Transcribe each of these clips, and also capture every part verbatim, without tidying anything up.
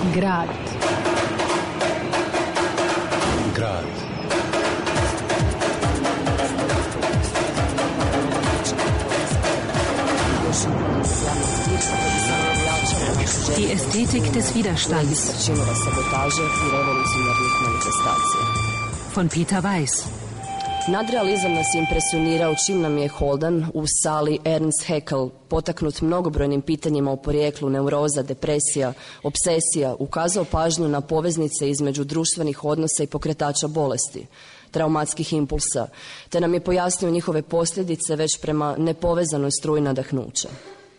Grad. Grad. Die Ästhetik des Widerstands. Von Peter Weiss. Nadrealizam nas je impresionirao čim nam je Holden u sali Ernst Haeckel, potaknut mnogobrojnim pitanjima o porijeklu neuroza, depresija, obsesija, ukazao pažnju na poveznice između društvenih odnosa i pokretača bolesti, traumatskih impulsa, te nam je pojasnio njihove posljedice već prema nepovezanoj struji nadahnuća.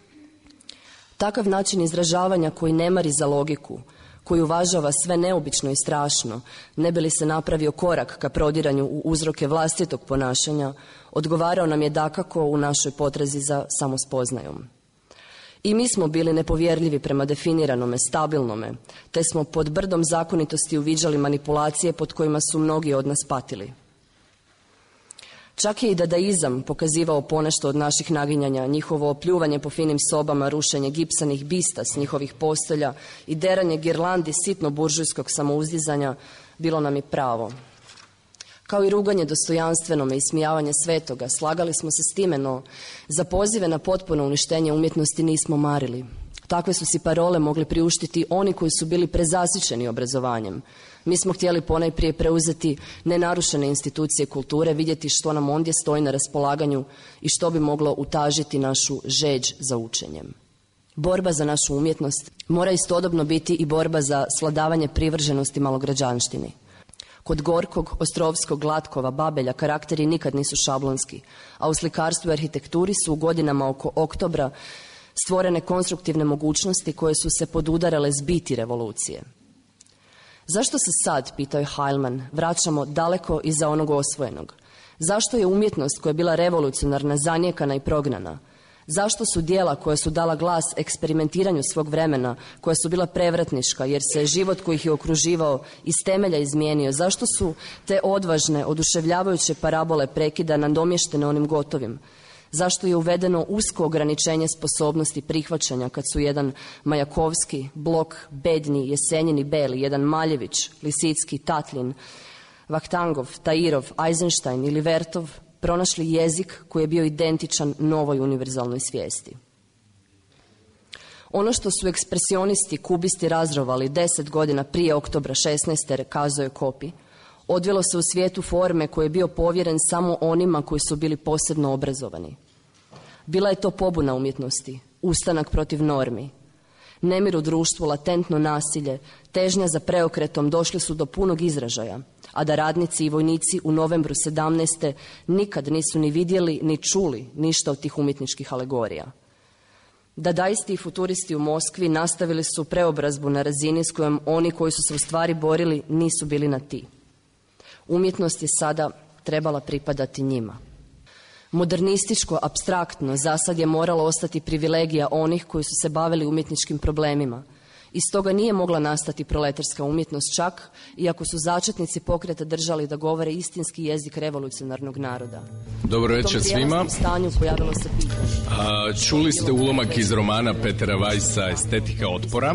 Takav način izražavanja koji ne mari za logiku, koji uvažava sve neobično i strašno, ne bi li se napravio korak ka prodiranju u uzroke vlastitog ponašanja, odgovarao nam je dakako u našoj potrazi za samospoznajom. I mi smo bili nepovjerljivi prema definiranome, stabilnome, te smo pod brdom zakonitosti uviđali manipulacije pod kojima su mnogi od nas patili. Čak je i dadaizam pokazivao ponešto od naših naginjanja, njihovo pljuvanje po finim sobama, rušenje gipsanih bista s njihovih postolja i deranje girlandi sitno buržujskog samouzdizanja bilo nam i pravo. Kao i ruganje dostojanstvenome i smijavanje svetoga, slagali smo se s time, no za pozive na potpuno uništenje umjetnosti nismo marili. Takve su si parole mogli priuštiti oni koji su bili prezasićeni obrazovanjem. Mi smo htjeli ponajprije preuzeti nenarušene institucije kulture, vidjeti što nam ondje stoji na raspolaganju i što bi moglo utažiti našu žeđ za učenjem. Borba za našu umjetnost mora istodobno biti i borba za svladavanje privrženosti malograđanštini. Kod Gorkog, Ostrovskog, Glatkova, Babelja karakteri nikad nisu šablonski, a u slikarstvu i arhitekturi su u godinama oko oktobra stvorene konstruktivne mogućnosti koje su se podudarale s biti revolucije. Zašto se sad, pitao je Heilman, vraćamo daleko iza onog osvojenog? Zašto je umjetnost koja je bila revolucionarna, zanijekana i prognana? Zašto su djela koja su dala glas eksperimentiranju svog vremena, koja su bila prevratniška jer se život koji ih je okruživao iz temelja izmijenio? Zašto su te odvažne, oduševljavajuće parabole prekida nadomještene onim gotovim? Zašto je uvedeno usko ograničenje sposobnosti prihvaćanja kad su jedan Majakovski, Blok, Bedni, Jesenjin i Beli, jedan Maljević, Lisicki, Tatlin, Vahtangov, Tairov, Eisenstein ili Vertov pronašli jezik koji je bio identičan novoj univerzalnoj svijesti. Ono što su ekspresionisti, kubisti razrovali deset godina prije oktobra šesnaeste, kazao je Kopi, odvilo se u svijetu forme koji je bio povjeren samo onima koji su bili posebno obrazovani. Bila je to pobuna umjetnosti, ustanak protiv normi. Nemir u društvu, latentno nasilje, težnja za preokretom došli su do punog izražaja, a da radnici i vojnici u novembru sedamnaeste nikad nisu ni vidjeli ni čuli ništa od tih umjetničkih alegorija. Dadaisti i futuristi u Moskvi nastavili su preobrazbu na razini s kojom oni koji su se u stvari borili nisu bili na ti. Umjetnost je sada trebala pripadati njima. Modernističko, apstraktno, zasad je moralo ostati privilegija onih koji su se bavili umjetničkim problemima. I stoga nije mogla nastati proletarska umjetnost čak, iako su začetnici pokreta držali da govore istinski jezik revolucionarnog naroda. Dobro večer svima. Stanju pojavilo se pitanje. A, čuli ste ulomak iz romana Petera Weissa Estetika otpora.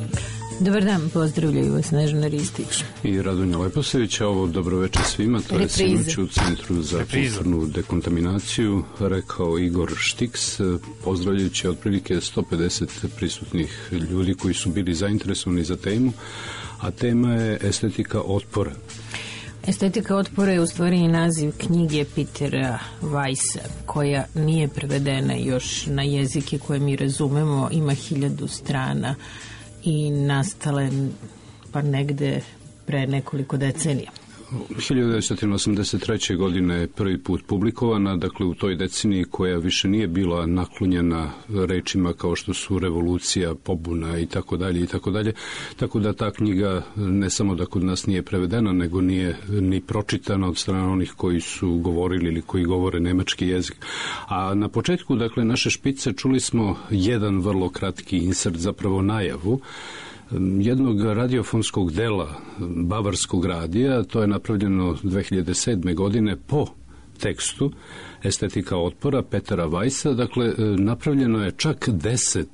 Dobar dan, pozdravljaju vas Snežana Ristić i Radonja Leposević. Ovo dobro večer svima, to je sinoć u Centru za kulturnu dekontaminaciju, rekao Igor Štiks, pozdravljajući otprilike sto pedeset prisutnih ljudi koji su bili zainteresovani za temu, a tema je estetika otpora. Estetika otpora je u stvari i naziv knjige Petera Weissa, koja nije prevedena još na jezike koje mi razumemo, ima hiljadu strana i nastale pa negde pre nekoliko decenija. hiljadu devetsto osamdeset treće. godine je prvi put publikovana, dakle u toj deceniji koja više nije bila naklonjena rečima kao što su revolucija, pobuna i tako dalje i tako dalje. Tako da ta knjiga ne samo da kod nas nije prevedena, nego nije ni pročitana od strane onih koji su govorili ili koji govore nemački jezik. A na početku, dakle, naše špice čuli smo jedan vrlo kratki insert, zapravo najavu jednog radiofonskog dela Bavarskog radija. To je napravljeno dve hiljade sedme. godine po tekstu Estetika otpora Petera Weissa. Dakle, napravljeno je čak deset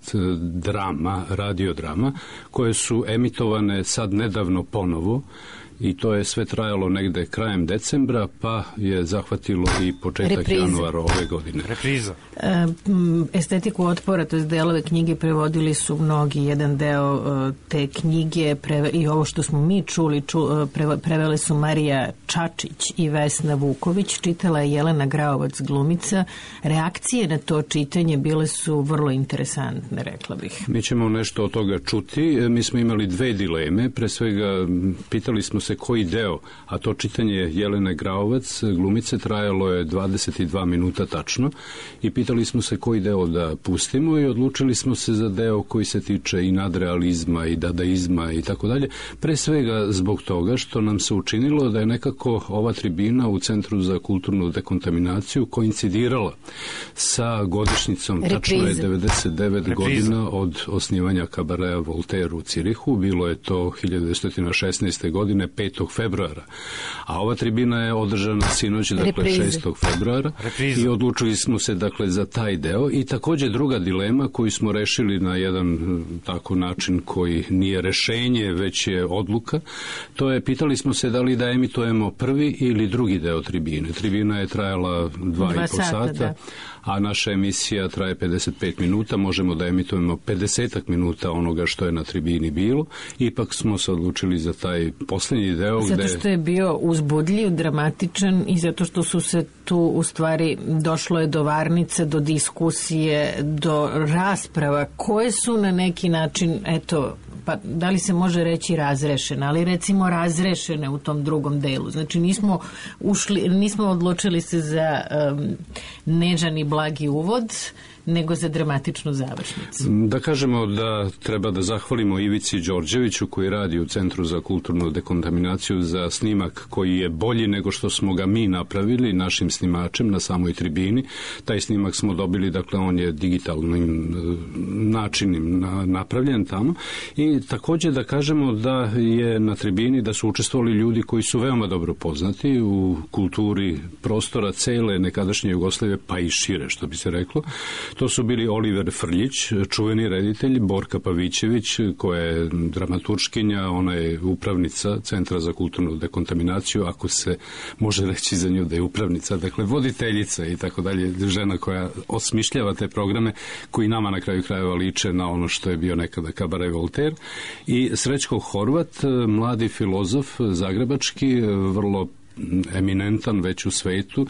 drama, radiodrama, koje su emitovane sad nedavno ponovo, i to je sve trajalo negde krajem decembra, pa je zahvatilo i početak Repriza. januara ove godine. Repriza. E, estetiku otpora, to je delove knjige, prevodili su mnogi. Jedan deo te knjige preve, i ovo što smo mi čuli, ču, preve, prevele su Marija Čačić i Vesna Vuković, čitala je Jelena Graovac, glumica. Reakcije na to čitanje bile su vrlo interesantne, rekla bih. Mi ćemo nešto od toga čuti. Mi smo imali dve dileme. Pre svega, pitali smo se koji deo, a to čitanje Jelene Graovac, glumice, trajalo je dvadeset dva minuta tačno, i pitali smo se koji deo da pustimo i odlučili smo se za deo koji se tiče i nadrealizma i dadaizma i tako dalje. Pre svega zbog toga što nam se učinilo da je nekako ova tribina u Centru za kulturnu dekontaminaciju koincidirala sa godišnjicom, tačno je devedeset devet Repriza. godina od osnivanja Kabareja Voltaire u Cirihu. Bilo je to hiljadu devetsto šesnaeste. godine, petog februara. A ova tribina je održana sinoć, dakle Reprize. šestog februara. Reprize. I odlučili smo se, dakle, za taj deo. I takođe druga dilema koju smo rešili na jedan tako način koji nije rešenje, već je odluka, to je, pitali smo se da li da emitujemo prvi ili drugi deo tribine. Tribina je trajala dva, dva i po sata, da. A naša emisija traje pedeset pet minuta, možemo da emitujemo pedeset minuta onoga što je na tribini bilo. Ipak smo se odlučili za taj poslednji deo. Zato gde... što je bio uzbudljiv, dramatičan, i zato što su se tu u stvari došlo je do varnice, do diskusije, do rasprava koje su na neki način, eto, pa da li se može reći razrešene, ali recimo razrešene u tom drugom delu. Znači nismo ušli, nismo odlučili se za um, nežan i blagi uvod, nego za dramatičnu završnicu. Da kažemo da treba da zahvalimo Ivici Đorđeviću, koji radi u Centru za kulturnu dekontaminaciju, za snimak koji je bolji nego što smo ga mi napravili našim snimačem na samoj tribini. Taj snimak smo dobili, dakle on je digitalnim načinim napravljen tamo. I takođe da kažemo da je na tribini, da su učestvovali ljudi koji su veoma dobro poznati u kulturi prostora cele nekadašnje Jugoslavije, pa i šire, što bi se reklo. To su bili Oliver Frljić, čuveni reditelj, Borka Pavićević, koja je dramaturškinja, ona je upravnica Centra za kulturnu dekontaminaciju, ako se može reći za nju da je upravnica, dakle voditeljica i tako dalje, žena koja osmišljava te programe koji nama na kraju krajeva liče na ono što je bio nekada Kabarej Voltaire, i Srećko Horvat, mladi filozof zagrebački, vrlo eminentan već u svetu.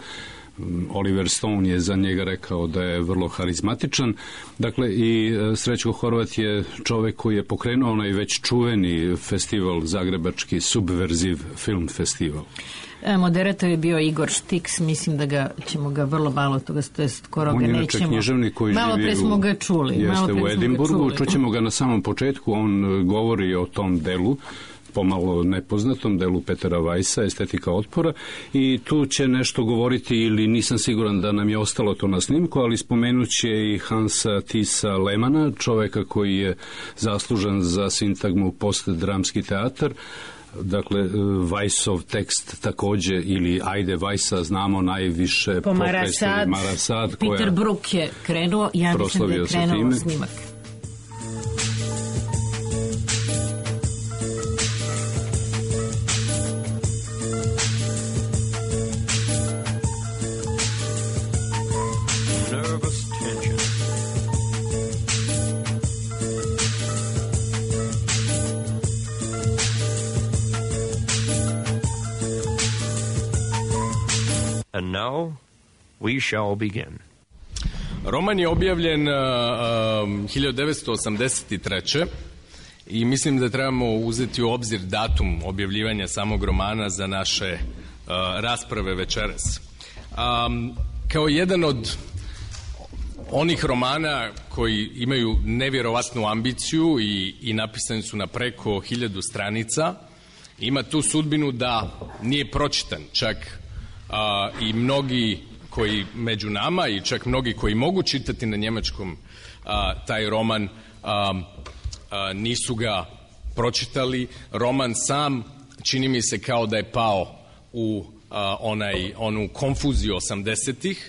Oliver Stone je za njega rekao da je vrlo harizmatičan. Dakle, i Srećko Horvat je čovek koji je pokrenuo onaj već čuveni festival zagrebački, Subverziv film festival. E, moderator je bio Igor Štiks, mislim da ga ćemo ga vrlo malo toga, to je skoro on ga nećemo. On je inače književnik koji malo živi pre smo ga čuli. Jeste malo pre u Edinburgu, čućemo ga na samom početku, on govori o tom delu, pomalo nepoznatom delu Petera Weissa, Estetika otpora, i tu će nešto govoriti, ili nisam siguran da nam je ostalo to na snimku, ali spomenut će i Hansa Tisa Lemana, čoveka koji je zaslužan za sintagmu postdramski teatar. Dakle, Weissov tekst takođe, ili ajde Weissa znamo najviše po Marasad, Marasad, Peter Brook je krenuo, ja mislim da je krenuo snimak. And now we shall begin. Roman je objavljen uh, um, hiljadu devetsto osamdeset treće. i mislim da trebamo uzeti u obzir datum objavljivanja samog romana za naše uh, rasprave večeras. Um, kao jedan od onih romana koji imaju nevjerovatnu ambiciju i, i napisani su na preko hiljadu stranica, ima tu sudbinu da nije pročitan, čak a, i mnogi koji među nama i čak mnogi koji mogu čitati na njemačkom a, taj roman a, a, nisu ga pročitali. Roman sam čini mi se kao da je pao u a, onaj, onu konfuziju osamdesetih,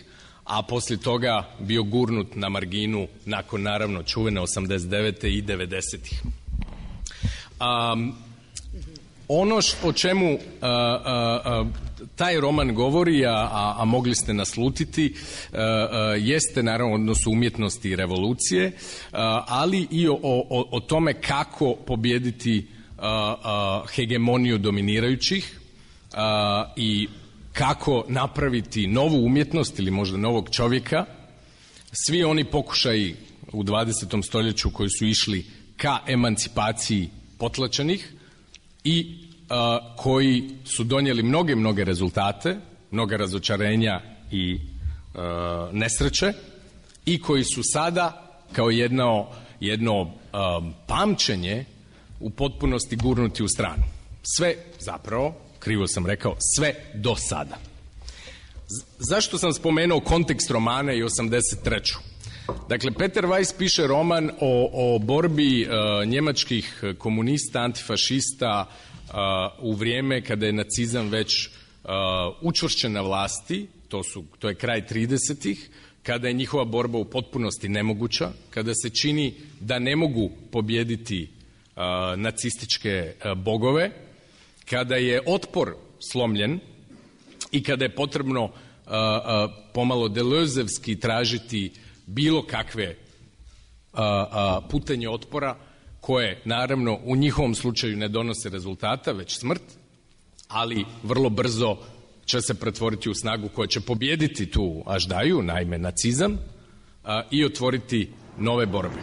a poslije toga bio gurnut na marginu nakon, naravno, čuvene osamdeset devete i devedesetih. Um, ono š, o čemu uh, uh, uh, taj roman govori, a, a, a mogli ste naslutiti, uh, uh, jeste naravno odnos umjetnosti i revolucije, uh, ali i o, o, o tome kako pobijediti uh, uh, hegemoniju dominirajućih uh, i kako napraviti novu umjetnost ili možda novog čovjeka. Svi oni pokušaji u dvadesetom stoljeću koji su išli ka emancipaciji potlačenih i uh, koji su donijeli mnoge, mnoge rezultate, mnoga razočarenja i uh, nesreće i koji su sada kao jedno, jedno um, pamćenje u potpunosti gurnuti u stranu. Sve zapravo, krivo sam rekao, sve do sada. Z- zašto sam spomenuo kontekst romana i osamdeset treću? Dakle, Peter Weiss piše roman o, o borbi uh, njemačkih komunista, antifašista uh, u vrijeme kada je nacizam već uh, učvršćen na vlasti, to, su, to je kraj tridesetih, kada je njihova borba u potpunosti nemoguća, kada se čini da ne mogu pobijediti uh, nacističke uh, bogove, kada je otpor slomljen i kada je potrebno uh, uh, pomalo Deleuzeovski tražiti bilo kakve uh, uh, putenje otpora koje naravno u njihovom slučaju ne donose rezultata, već smrt, ali vrlo brzo će se pretvoriti u snagu koja će pobijediti tu aždaju, naime nacizam, uh, i otvoriti nove borbe.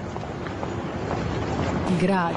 Grad.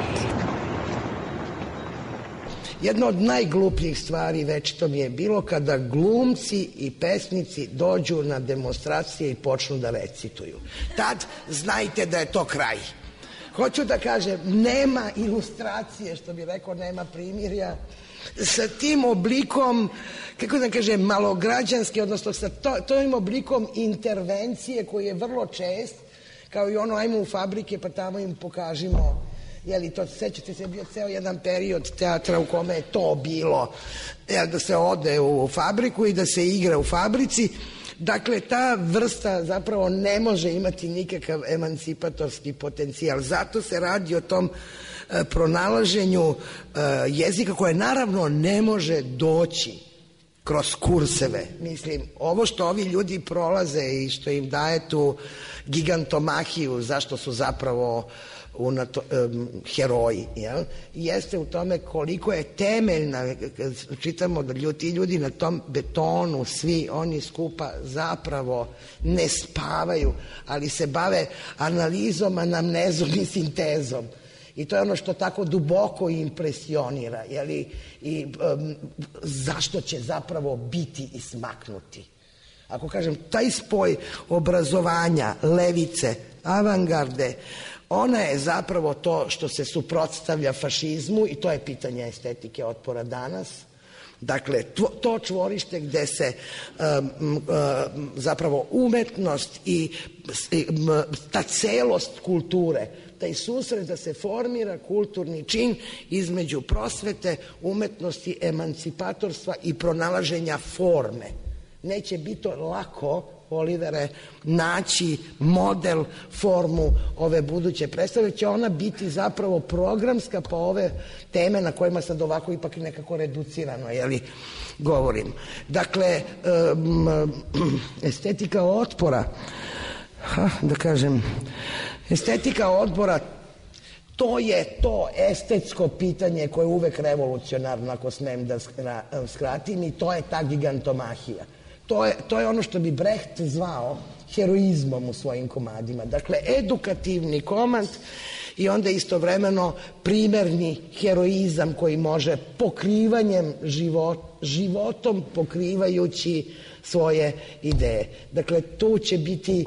Jedna od najglupljih stvari večito mi je bilo kada glumci i pesnici dođu na demonstracije i počnu da recituju. Tad znajte da je to kraj. Hoću da kažem, nema ilustracije, što bi rekao, nema primirja, sa tim oblikom, kako da kažem, malograđanski, odnosno sa to, tojim oblikom intervencije koji je vrlo čest, kao i ono, ajmo u fabrike pa tamo im pokažimo. Jeli, to, sećate se, bio ceo jedan period teatra u kome je to bilo, jel, da se ode u fabriku i da se igra u fabrici. Dakle, ta vrsta zapravo ne može imati nikakav emancipatorski potencijal. Zato se radi o tom e, pronalaženju e, jezika koje naravno ne može doći kroz kurseve. Mislim, ovo što ovi ljudi prolaze i što im daje tu gigantomahiju, zašto su zapravo unato, um, heroji, jel? Jeste u tome koliko je temeljna, čitamo da ljudi, ti ljudi na tom betonu, svi oni skupa zapravo ne spavaju, ali se bave analizom, anamnezom i sintezom. I to je ono što tako duboko impresionira, jeli? I um, zašto će zapravo biti ismaknuti. Ako kažem, taj spoj obrazovanja, levice, avangarde, ona je zapravo to što se suprotstavlja fašizmu i to je pitanje estetike otpora danas. Dakle, to, to čvorište gde se um, um, zapravo umetnost i um, ta celost kulture, taj susret da se formira kulturni čin između prosvete, umetnosti, emancipatorstva i pronalaženja forme. Neće biti lako, Olivere, naći model, formu ove buduće predstave, će ona biti zapravo programska pa ove teme na kojima sad ovako ipak nekako reducirano, jeli, govorim. Dakle, um, estetika otpora, ha, da kažem, estetika otpora, to je to estetsko pitanje koje je uvek revolucionarno, ako smem da skratim, i to je ta gigantomahija. To je, to je ono što bi Brecht zvao heroizmom u svojim komadima. Dakle, edukativni komad i onda istovremeno primerni heroizam koji može pokrivanjem život, životom pokrivajući svoje ideje. Dakle, tu će biti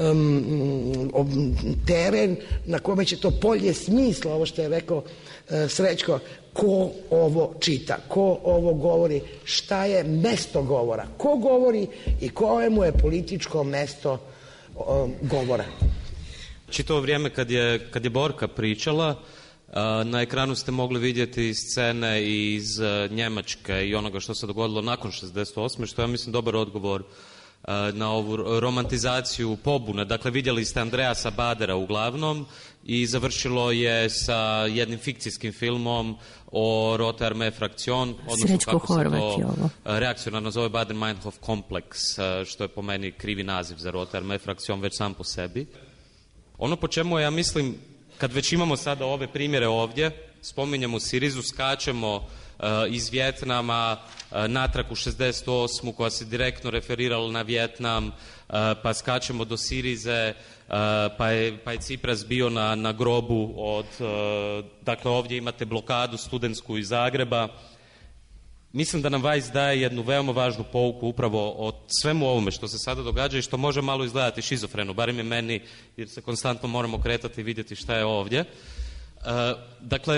um, um, teren na kome će to polje smisla, ovo što je rekao uh, Srećko, ko ovo čita, ko ovo govori, šta je mesto govora, ko govori i koje mu je političko mesto um, govora. Čitavo vrijeme kad je, kad je Borka pričala, na ekranu ste mogli vidjeti scene iz Njemačke i onoga što se dogodilo nakon šezdeset osme, što je, ja mislim, dobar odgovor na ovu romantizaciju pobune. Dakle, vidjeli ste Andreasa Badera uglavnom i završilo je sa jednim fikcijskim filmom o Rote Armee Fraktion, odnosno Srećko kako Horvat se je to ovo. reakcionarno zove Baden-Meinhof kompleks, što je po meni krivi naziv za Rote Armee Fraktion već sam po sebi. Ono po čemu ja mislim, kad već imamo sada ove primjere ovdje, spominjemo Sirizu, skačemo uh, iz Vjetnama uh, natrag u šezdeset osmu koja se direktno referirala na Vjetnam, uh, pa skačemo do Sirize, uh, pa, je, pa je Cipras bio na, na grobu od, uh, dakle ovdje imate blokadu studentsku iz Zagreba. Mislim da nam Weiss daje jednu veoma važnu pouku upravo o svemu ovome što se sada događa i što može malo izgledati šizofreno, barem je meni, jer se konstantno moramo kretati i vidjeti šta je ovdje. E, dakle,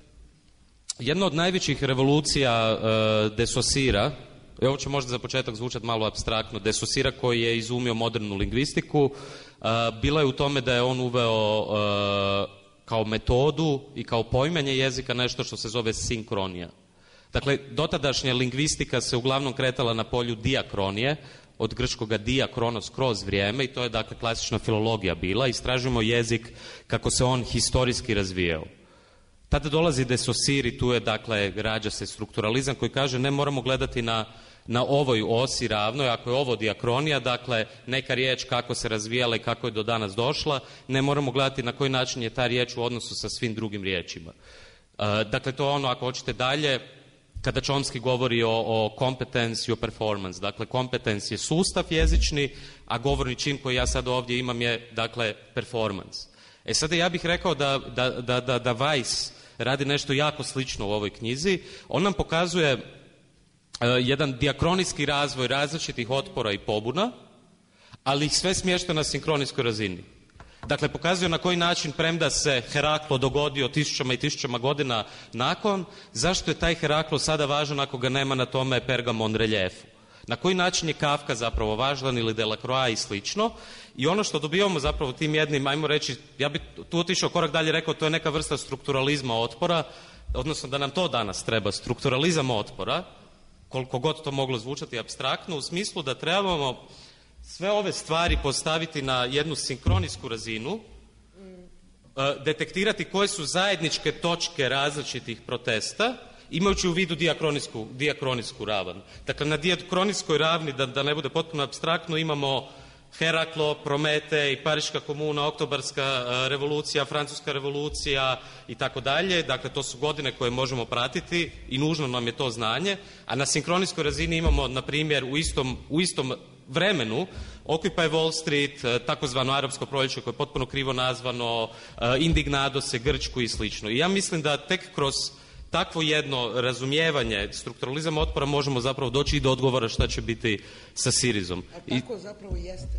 jedna od najvećih revolucija e, de Saussura, i ovo će možda za početak zvučati malo apstraktno, de Saussura koji je izumio modernu lingvistiku, e, bila je u tome da je on uveo e, kao metodu i kao poimanje jezika nešto što se zove sinkronija. Dakle, dotadašnja lingvistika se uglavnom kretala na polju diakronije, od grčkoga dia, kronos, kroz vrijeme, i to je dakle klasična filologija bila. Istražujemo jezik kako se on historijski razvijao. Tada dolazi de Saussure i tu je, dakle, rađa se strukturalizam koji kaže ne moramo gledati na, na ovoj osi ravnoj, ako je ovo diakronija, dakle, neka riječ kako se razvijala i kako je do danas došla, ne moramo gledati na koji način je ta riječ u odnosu sa svim drugim riječima. Uh, dakle, to je ono, ako hoćete dalje, kada Chomsky govori o, o competence i o performance. Dakle, competence je sustav jezični, a govorni čin koji ja sad ovdje imam je, dakle, performance. E sada ja bih rekao da, da, da, da, da Weiss radi nešto jako slično u ovoj knjizi. On nam pokazuje uh, jedan diakronijski razvoj različitih otpora i pobuna, ali ih sve smješta na sinkronijskoj razini. Dakle, pokazuje na koji način, premda se Heraklo dogodio tisućama i tisućama godina nakon, zašto je taj Heraklo sada važan ako ga nema na tome Pergamon reljefu. Na koji način je Kafka zapravo važan ili Delacroix i slično. I ono što dobivamo zapravo tim jednim, ajmo reći, ja bih tu otišao korak dalje, rekao, to je neka vrsta strukturalizma otpora, odnosno da nam to danas treba, strukturalizam otpora, koliko god to moglo zvučati apstraktno, u smislu da trebamo sve ove stvari postaviti na jednu sinkronijsku razinu, detektirati koje su zajedničke točke različitih protesta, imajući u vidu diakronijsku, diakronijsku ravan. Dakle, na diakronijskoj ravni, da, da ne bude potpuno apstraktno, imamo Heraklo, Prometej, Pariška komuna, Oktobarska revolucija, Francuska revolucija i tako dalje. Dakle, to su godine koje možemo pratiti i nužno nam je to znanje. A na sinkronijskoj razini imamo, na primjer, u istom, u istom vremenu Occupy Wall Street, takozvano arapsko proljeće koje je potpuno krivo nazvano, Indignadose, Grčku i slično. I ja mislim da tek kroz takvo jedno razumijevanje strukturalizama otpora možemo zapravo doći i do odgovora šta će biti sa Sirizom. A tako I... zapravo jeste.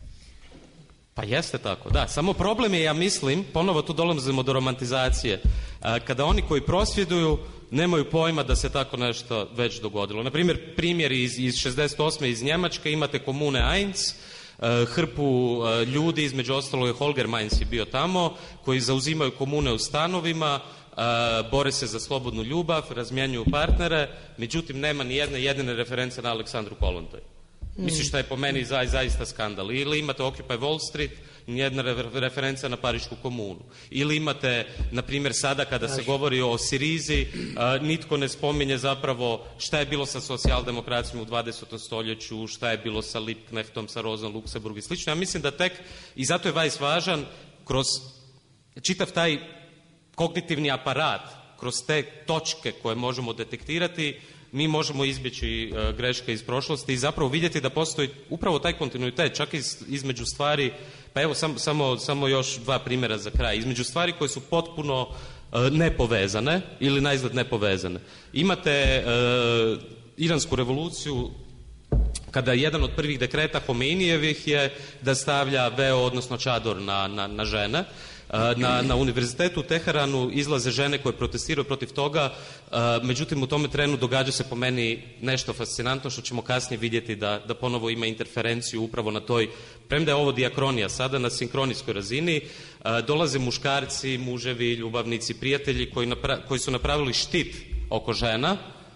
Pa jeste tako, da. Samo problem je, ja mislim, ponovo tu dolazimo do romantizacije, kada oni koji prosvjeduju nemaju pojma da se tako nešto već dogodilo. Naprimjer, primjer iz, iz šezdeset osme iz Njemačke, imate komune Eins, hrpu ljudi, između ostalog je Holger Mainz je bio tamo, koji zauzimaju komune u stanovima, bore se za slobodnu ljubav, razmjenjuju partnere, međutim nema ni jedne jedine reference na Aleksandru Kollontaj. Mm. Mislim što je po meni za, zaista skandal. Ili imate Occupy Wall Street, nijedna referenca na Parišku komunu. Ili imate, na primjer, sada kada se govori o Sirizi, uh, nitko ne spominje zapravo šta je bilo sa socijaldemokracijom u dvadesetom stoljeću, šta je bilo sa Liebknechtom, sa Rozom Luxemburg i slično. Ja mislim da tek, i zato je Weiss važan, kroz čitav taj kognitivni aparat, kroz te točke koje možemo detektirati, mi možemo izbjeći uh, greške iz prošlosti i zapravo vidjeti da postoji upravo taj kontinuitet, čak iz, između stvari, pa evo sam, samo, samo još dva primjera za kraj, između stvari koje su potpuno uh, nepovezane ili naizgled nepovezane. Imate uh, Iransku revoluciju, kada jedan od prvih dekreta Homeinijevih je da stavlja veo, odnosno čador na, na, na žene. Na, na univerzitetu u Teheranu izlaze žene koje protestiraju protiv toga, međutim u tome trenu događa se po meni nešto fascinantno što ćemo kasnije vidjeti da, da ponovo ima interferenciju upravo na toj, premda je ovo diakronija, sada na sinkronijskoj razini, dolaze muškarci, muževi, ljubavnici, prijatelji koji, napra, koji su napravili štit oko žena,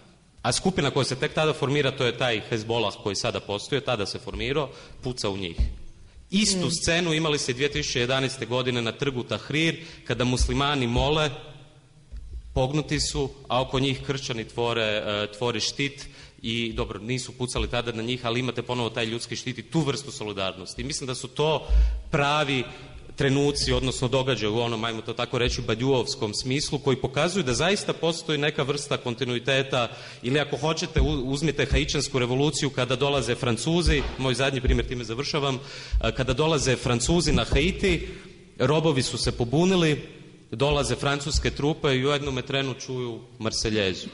A skupina koja se tek tada formira, to je taj Hezbollah koji sada postoji, tada se formirao, puca u njih. Istu scenu imali se dvije tisuće jedanaeste. godine na trgu Tahrir, kada muslimani mole, pognuti su, a oko njih kršćani tvore, tvore štit i dobro, nisu pucali tada na njih, ali imate ponovo taj ljudski štit i tu vrstu solidarnosti. I mislim da su to pravi trenuci, odnosno događaju u onom, ajmo to tako reći, badjuovskom smislu, koji pokazuju da zaista postoji neka vrsta kontinuiteta, ili ako hoćete, uzmite Haičansku revoluciju kada dolaze Francuzi, moj zadnji primjer, time završavam, kada dolaze Francuzi na Haiti, robovi su se pobunili, dolaze francuske trupe i u jednom trenu čuju Marseljezu.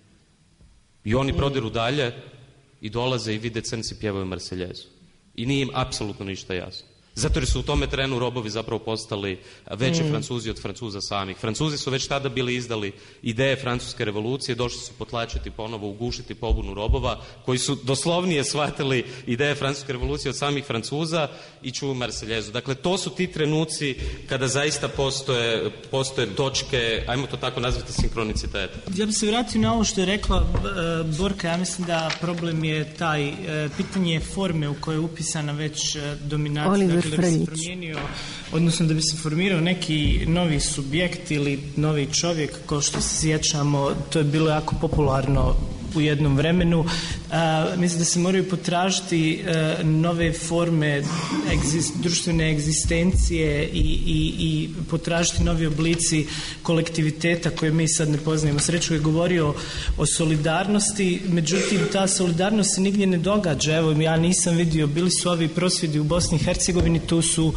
I oni prodiru dalje i dolaze i vide crnci pjevaju Marseljezu. I nije im apsolutno ništa jasno. Zato jer su u tome trenu robovi zapravo postali veći mm. Francuzi od Francuza samih. Francuzi su već tada bili izdali ideje francuske revolucije, došli su potlačiti ponovo, ugušiti pobunu robova, koji su doslovnije shvatili ideje francuske revolucije od samih Francuza i čuju Marseljezu. Dakle, to su ti trenuci kada zaista postoje, postoje točke, ajmo to tako nazvati, sinkroniciteta. Ja bih se vratio na ovo što je rekla uh, Borka. Ja mislim da problem je taj, uh, pitanje forme u kojoj je upisana već uh, dominacija. Oliver Da bi se promijenio, odnosno da bi se formirao neki novi subjekt ili novi čovjek, kao što se sjećamo, to je bilo jako popularno u jednom vremenu. A, mislim da se moraju potražiti a, nove forme egzist, društvene egzistencije i, i, i potražiti novi oblici kolektiviteta koje mi sad ne poznajemo. Srećko je govorio o solidarnosti, međutim ta solidarnost se nigdje ne događa. Evo, ja nisam vidio, bili su ovi prosvjedi u Bosni i Hercegovini, tu su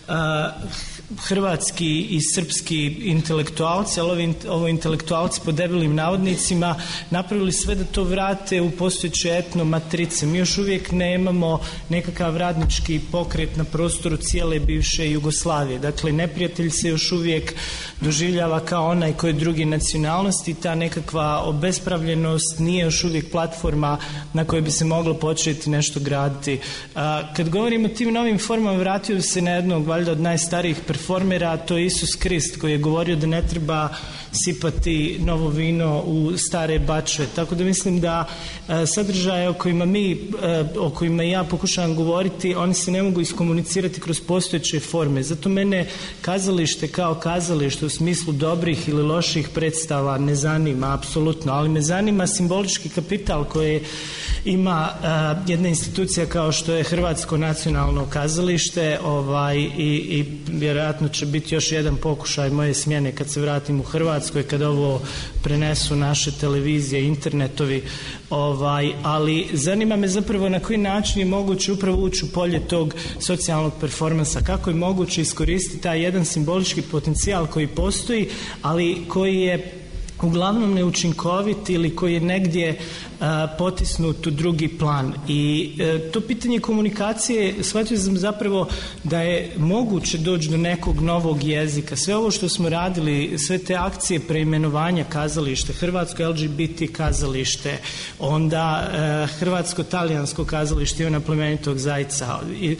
a, hrvatski i srpski intelektualci, ali ovi, ovo intelektualci po debelim navodnicima napravili sve da to vrate u postojeće etno matrice. Mi još uvijek nemamo nekakav radnički pokret na prostoru cijele bivše Jugoslavije. Dakle, neprijatelj se još uvijek doživljava kao onaj koji je druge nacionalnosti. Ta nekakva obespravljenost nije još uvijek platforma na kojoj bi se moglo početi nešto graditi. A, kad govorimo o tim novim formama, vratio se na jednog, valjda od najstarijih performera, to je Isus Krist, koji je govorio da ne treba sipati novo vino u stare bačve. Tako da mislim da e, sadržaje o kojima mi, e, o kojima ja pokušavam govoriti, oni se ne mogu iskomunicirati kroz postojeće forme. Zato mene kazalište kao kazalište u smislu dobrih ili loših predstava ne zanima apsolutno, ali me zanima simbolički kapital koji ima uh, jedna institucija kao što je Hrvatsko nacionalno kazalište, ovaj, i, i vjerojatno će biti još jedan pokušaj moje smjene kad se vratim u Hrvatskoj, kad ovo prenesu naše televizije, internetovi, ovaj, ali zanima me zapravo na koji način je moguće upravo ući u polje tog socijalnog performansa, kako je moguće iskoristiti taj jedan simbolički potencijal koji postoji, ali koji je uglavnom neučinkovit ili koji je negdje a, potisnut u drugi plan. I e, to pitanje komunikacije, shvatio sam zapravo da je moguće doći do nekog novog jezika. Sve ovo što smo radili, sve te akcije preimenovanja kazalište, Hrvatsko L G B T kazalište, onda e, Hrvatsko-talijansko kazalište Ivana Plemenitog Zajca, i, e,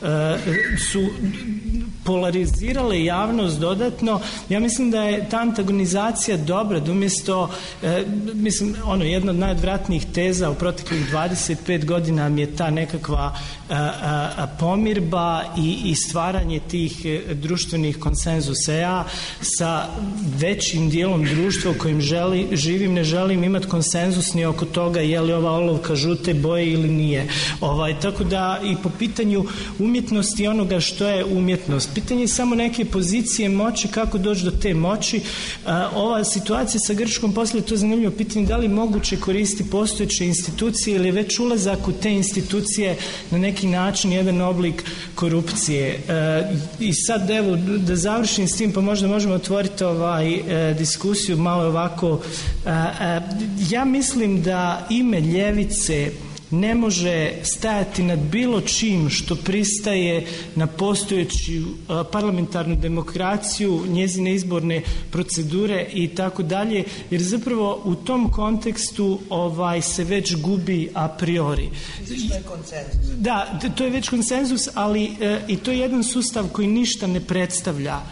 su polarizirale javnost dodatno. Ja mislim da je ta antagonizacija dobra, da umjesto, e, mislim, ono, jedna od najodvratnijih teza u proteklih dvadeset pet godina mi je ta nekakva a, a, pomirba i, i stvaranje tih e, društvenih konsenzusa. Ja sa većim dijelom društva u kojim želi, živim ne želim imati konsenzus ni oko toga je li ova olovka žute boje ili nije. Ovaj, tako da i po pitanju umjetnosti onoga što je umjetnost, pitanje je samo neke pozicije moći, kako doći do te moći. A, ova situacija sa Grčkom poslije to zanimljivo pitanje, da li moguće koristiti postojeće institucije ili je već ulazak u te institucije na neki način jedan oblik korupcije. E, I sad evo da završim s tim, pa možda možemo otvoriti ovaj e, diskusiju malo ovako. E, e, ja mislim da ime ljevice ne može stajati nad bilo čim što pristaje na postojeću parlamentarnu demokraciju, njezine izborne procedure i tako dalje, jer zapravo u tom kontekstu ovaj se već gubi a priori. Što je konsenzus? Da, to je već konsenzus, ali e, i to je jedan sustav koji ništa ne predstavlja.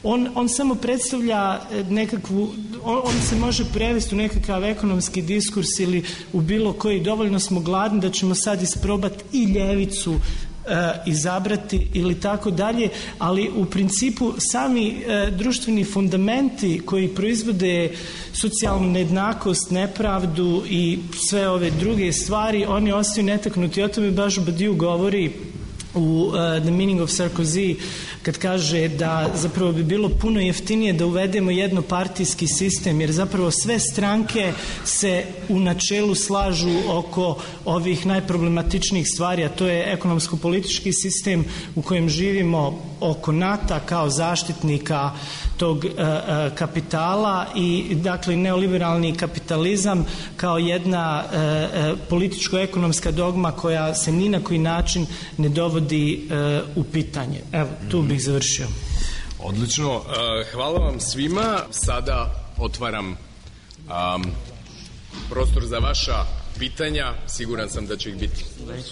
on, on samo predstavlja nekakvu, on, on se može prevesti u nekakav ekonomski diskurs ili u bilo koji, dovoljno smo gladni da ćemo sad isprobati i ljevicu izabrati ili tako dalje, ali u principu sami e, društveni fundamenti koji proizvode socijalnu nejednakost, nepravdu i sve ove druge stvari, oni ostaju netaknuti. O tome baš Badiou govori u uh, The Meaning of Sarkozy, kad kaže da zapravo bi bilo puno jeftinije da uvedemo jednopartijski sistem, jer zapravo sve stranke se u načelu slažu oko ovih najproblematičnijih stvari, a to je ekonomsko-politički sistem u kojem živimo, oko NATO kao zaštitnika tog uh, uh, kapitala i dakle neoliberalni kapitalizam kao jedna uh, uh, političko-ekonomska dogma koja se ni na koji način ne dovodi uh, u pitanje. Evo, tu bih završio. Odlično. Uh, hvala vam svima. Sada otvaram um, prostor za vaša pitanja. Siguran sam da će ih biti.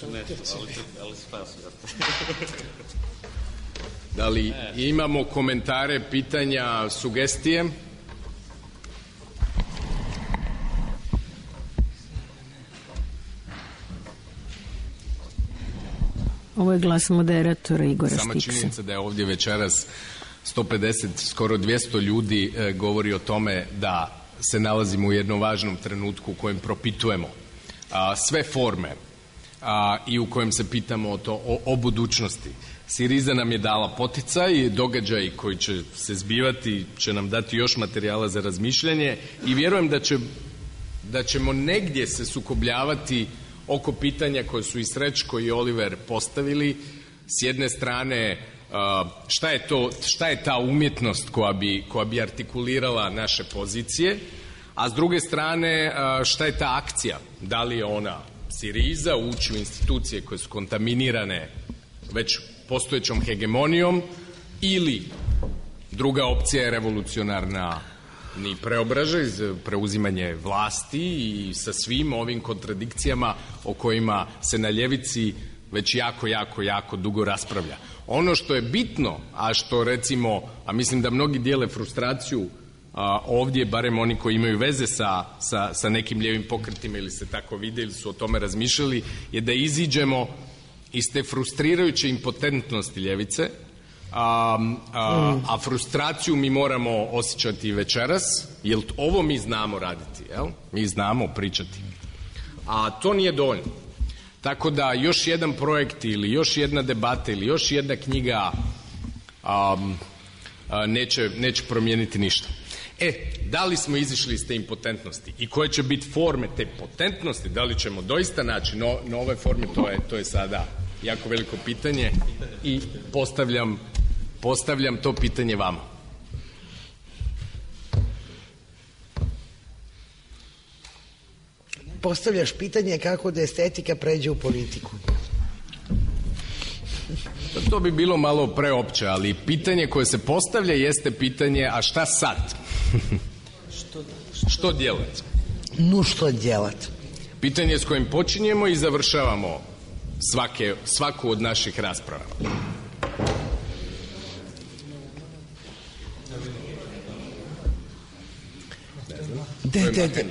Da li imamo komentare, pitanja, sugestije? Ovo je glas moderatora Igora Stiksa. Sama činjenica da je ovdje večeras sto pedeset, skoro dvjesto ljudi e, govori o tome da se nalazimo u jednom važnom trenutku u kojem propitujemo a, sve forme a, i u kojem se pitamo o, to, o, o budućnosti. Siriza nam je dala poticaj i događaji koji će se zbivati će nam dati još materijala za razmišljanje i vjerujem da, će, da ćemo negdje se sukobljavati oko pitanja koje su i Srećko i Oliver postavili. S jedne strane, šta je to, šta je ta umjetnost koja bi, koja bi artikulirala naše pozicije, a s druge strane, šta je ta akcija? Da li je ona Siriza, ući u institucije koje su kontaminirane već postojećom hegemonijom, ili druga opcija je revolucionarna ni preobražaj, preuzimanje vlasti i sa svim ovim kontradikcijama o kojima se na ljevici već jako, jako, jako dugo raspravlja. Ono što je bitno, a što recimo, a mislim da mnogi dijele frustraciju a, ovdje, barem oni koji imaju veze sa, sa, sa nekim lijevim pokretima ili se tako vide ili su o tome razmišljali, je da iziđemo iz te frustrirajuće impotentnosti ljevice, A, a, a frustraciju mi moramo osjećati večeras, jer ovo mi znamo raditi, jel? Mi znamo pričati. A to nije dovoljno. Tako da još jedan projekt ili još jedna debata ili još jedna knjiga a, a, neće, neće promijeniti ništa. E, da li smo izišli iz te impotentnosti i koje će biti forme te potentnosti, da li ćemo doista naći no, nove forme, to je, to je sada jako veliko pitanje i postavljam Postavljam to pitanje vama. Postavljaš pitanje kako da estetika pređe u politiku. To bi bilo malo preopće, ali pitanje koje se postavlja jeste pitanje, a šta sad? Što djelati? No što djelati? Pitanje s kojim počinjemo i završavamo svake, svaku od naših rasprava. De, de, de.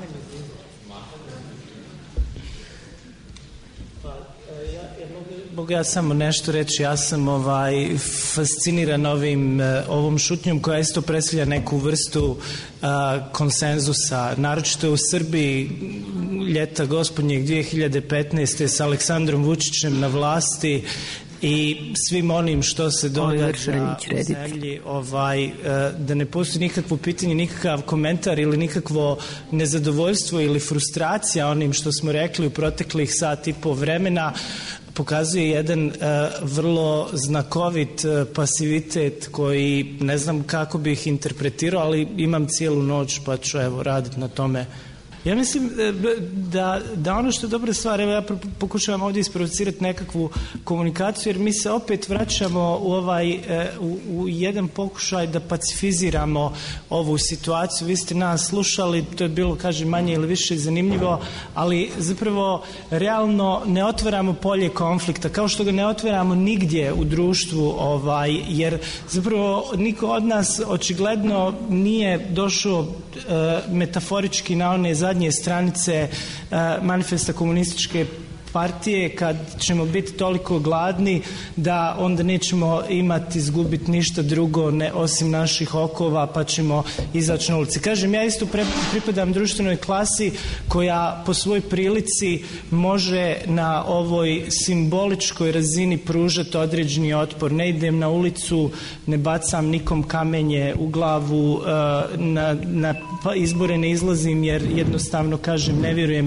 Mogu ja samo nešto reći, ja sam ovaj, fasciniran ovim, ovom šutnjom koja isto predstavlja neku vrstu a, konsenzusa, naročito u Srbiji ljeta gospodnjeg dvije hiljade petnaeste sa Aleksandrom Vučićem na vlasti i svim onim što se događa u zemlji, ovaj, da ne postoji nikakvo pitanje, nikakav komentar ili nikakvo nezadovoljstvo ili frustracija onim što smo rekli u proteklih sat i po vremena, pokazuje jedan uh, vrlo znakovit uh, pasivitet koji ne znam kako bih interpretirao, ali imam cijelu noć pa ću evo raditi na tome. Ja mislim da, da ono što je dobra stvar, evo ja pokušavam ovdje isprovocirati nekakvu komunikaciju, jer mi se opet vraćamo u ovaj u, u jedan pokušaj da pacifiziramo ovu situaciju. Vi ste nas slušali, to je bilo, kažem, manje ili više zanimljivo, ali zapravo realno ne otvaramo polje konflikta, kao što ga ne otvaramo nigdje u društvu, ovaj, jer zapravo niko od nas očigledno nije došao uh, metaforički na one zadnje stranice uh, manifesta komunističke partije, kad ćemo biti toliko gladni da onda nećemo imati, izgubiti ništa drugo ne, osim naših okova, pa ćemo izaći na ulici. Kažem, ja isto pre, pripadam društvenoj klasi koja po svoj prilici može na ovoj simboličkoj razini pružati određeni otpor. Ne idem na ulicu, ne bacam nikom kamenje u glavu, na, na izbore ne izlazim jer jednostavno, kažem, ne vjerujem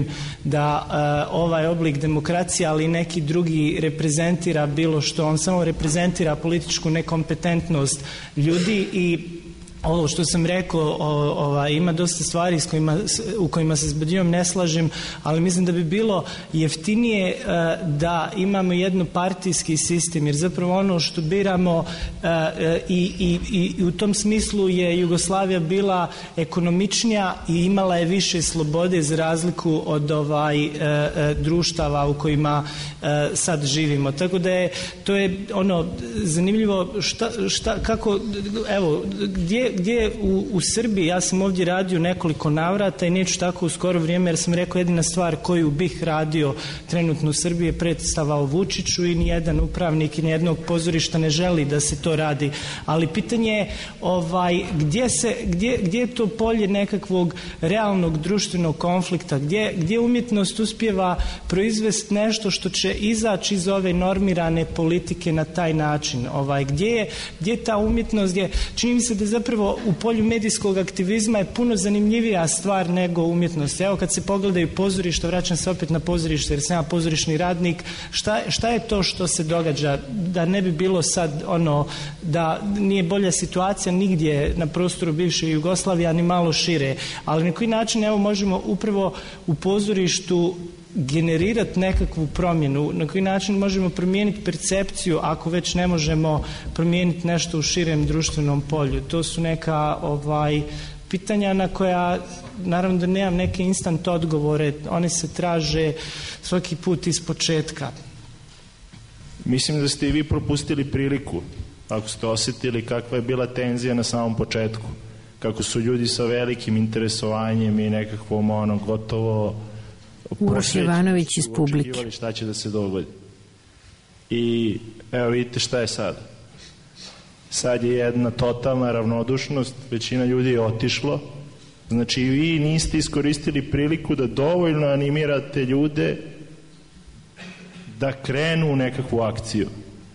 da ovaj oblik demokracije demokracija, ali i neki drugi reprezentira bilo što. On samo reprezentira političku nekompetentnost ljudi i ovo što sam rekao, o, ova, ima dosta stvari s kojima, u kojima se s Badijom ne slažem, ali mislim da bi bilo jeftinije uh, da imamo jednopartijski sistem, jer zapravo ono što biramo uh, i, i, i u tom smislu je Jugoslavija bila ekonomičnija i imala je više slobode za razliku od ovaj uh, uh, društava u kojima uh, sad živimo. Tako da je to je ono zanimljivo šta, šta, kako, evo, gdje gdje u, u Srbiji, ja sam ovdje radio nekoliko navrata i neću tako u skoro vrijeme, jer sam rekao jedina stvar koju bih radio trenutno u Srbiji je predstava o Vučiću i nijedan upravnik i nijednog pozorišta ne želi da se to radi. Ali pitanje je ovaj, gdje, se, gdje, gdje je to polje nekakvog realnog društvenog konflikta, gdje, gdje umjetnost uspijeva proizvesti nešto što će izaći iz ove normirane politike na taj način. Ovaj, gdje, je, gdje je ta umjetnost, gdje, čini mi se da zapravo u polju medijskog aktivizma je puno zanimljivija stvar nego umjetnost. Evo kad se pogledaju pozorišta, vraćam se opet na pozorište jer sam ja pozorišni radnik, šta, šta je to što se događa? Da ne bi bilo sad ono, da nije bolja situacija nigdje na prostoru bivše Jugoslavije, a ni malo šire. Ali na koji način evo možemo upravo u pozorištu generirati nekakvu promjenu, na koji način možemo promijeniti percepciju ako već ne možemo promijeniti nešto u širem društvenom polju. To su neka ovaj, pitanja na koja naravno da nemam neke instant odgovore, one se traže svaki put iz početka. Mislim da ste i vi propustili priliku, ako ste osjetili kakva je bila tenzija na samom početku, kako su ljudi sa velikim interesovanjem i nekakvom ono gotovo Uroš Jovanović iz publike. Šta će da se dogodi. I evo vidite šta je sad. Sad je jedna totalna ravnodušnost, većina ljudi je otišlo. Znači vi niste iskoristili priliku da dovoljno animirate ljude da krenu u nekakvu akciju.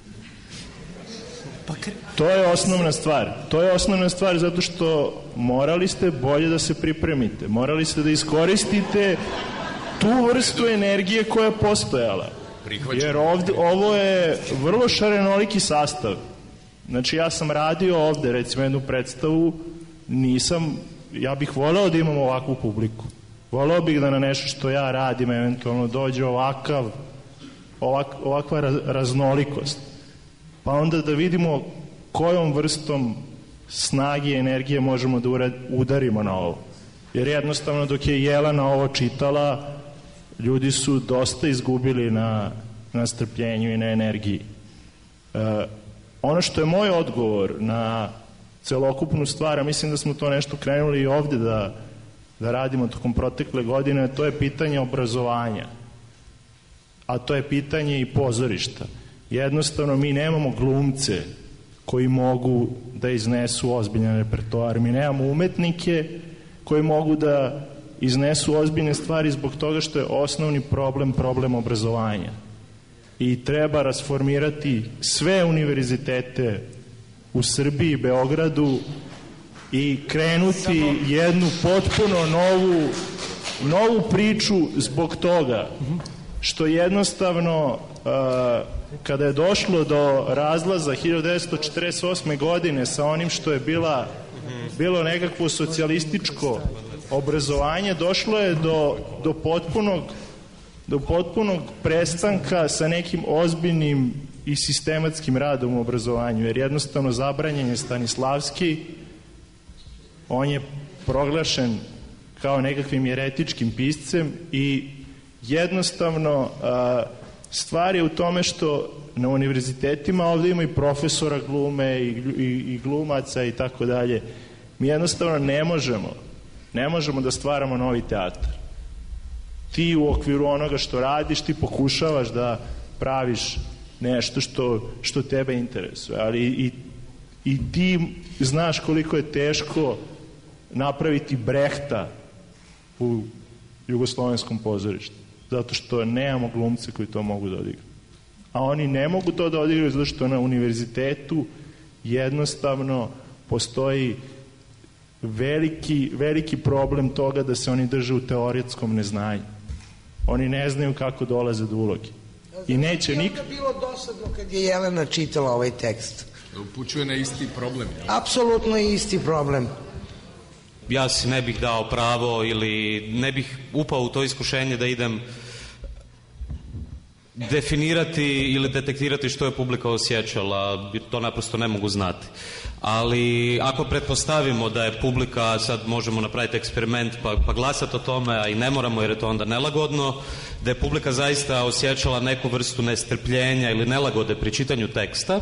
To je osnovna stvar. To je osnovna stvar zato što morali ste bolje da se pripremite. Morali ste da iskoristite tu vrstu energije koja je postojala. Jer ovdje, ovo je vrlo šarenoliki sastav. Znači ja sam radio ovdje recimo jednu predstavu, nisam, ja bih voleo da imam ovakvu publiku. Voleo bih da na nešto što ja radim eventualno dođe ovakav, ovak, ovakva raznolikost. Pa onda da vidimo kojom vrstom snage i energije možemo da udarimo na ovo. Jer jednostavno dok je Jelena ovo čitala, ljudi su dosta izgubili na, na strpljenju i na energiji. E, ono što je moj odgovor na celokupnu stvar, a mislim da smo to nešto krenuli i ovdje da, da radimo tokom protekle godine, to je pitanje obrazovanja. A to je pitanje i pozorišta. Jednostavno mi nemamo glumce koji mogu da iznesu ozbiljan repertoar. Mi nemamo umetnike koji mogu da iznesu ozbiljne stvari zbog toga što je osnovni problem problem obrazovanja. I treba rasformirati sve univerzitete u Srbiji i Beogradu i krenuti jednu potpuno novu, novu priču zbog toga što jednostavno uh, kada je došlo do razlaza hiljadu devetsto četrdeset osme godine sa onim što je bila, bilo nekakvo socijalističko obrazovanje došlo je do, do potpunog do potpunog prestanka sa nekim ozbiljnim i sistematskim radom u obrazovanju, jer jednostavno zabranjen je Stanislavski, on je proglašen kao nekakvim jeretičkim piscem i jednostavno a, stvar je u tome što na univerzitetima ovdje ima i profesora glume i, i, i glumaca i tako dalje. Mi jednostavno ne možemo, ne možemo da stvaramo novi teatar. Ti u okviru onoga što radiš, ti pokušavaš da praviš nešto što, što tebe interesuje, ali i, i ti znaš koliko je teško napraviti Brehta u jugoslovenskom pozorištu, zato što nemamo glumce koji to mogu da odigraju. A oni ne mogu to da odigraju zato što na univerzitetu jednostavno postoji veliki, veliki problem toga da se oni drže u teoretskom neznanju. Oni ne znaju kako dolaze do uloge. I neće nikad... Onda bilo dosadno kad je Jelena čitala ovaj tekst. Upućuje na isti problem. Apsolutno isti problem. Ja si ne bih dao pravo ili ne bih upao u to iskušenje da idem definirati ili detektirati što je publika osjećala, jer to naprosto ne mogu znati. Ali ako pretpostavimo da je publika, sad možemo napraviti eksperiment pa, pa glasati o tome, a i ne moramo jer je to onda nelagodno, da je publika zaista osjećala neku vrstu nestrpljenja ili nelagode pri čitanju teksta,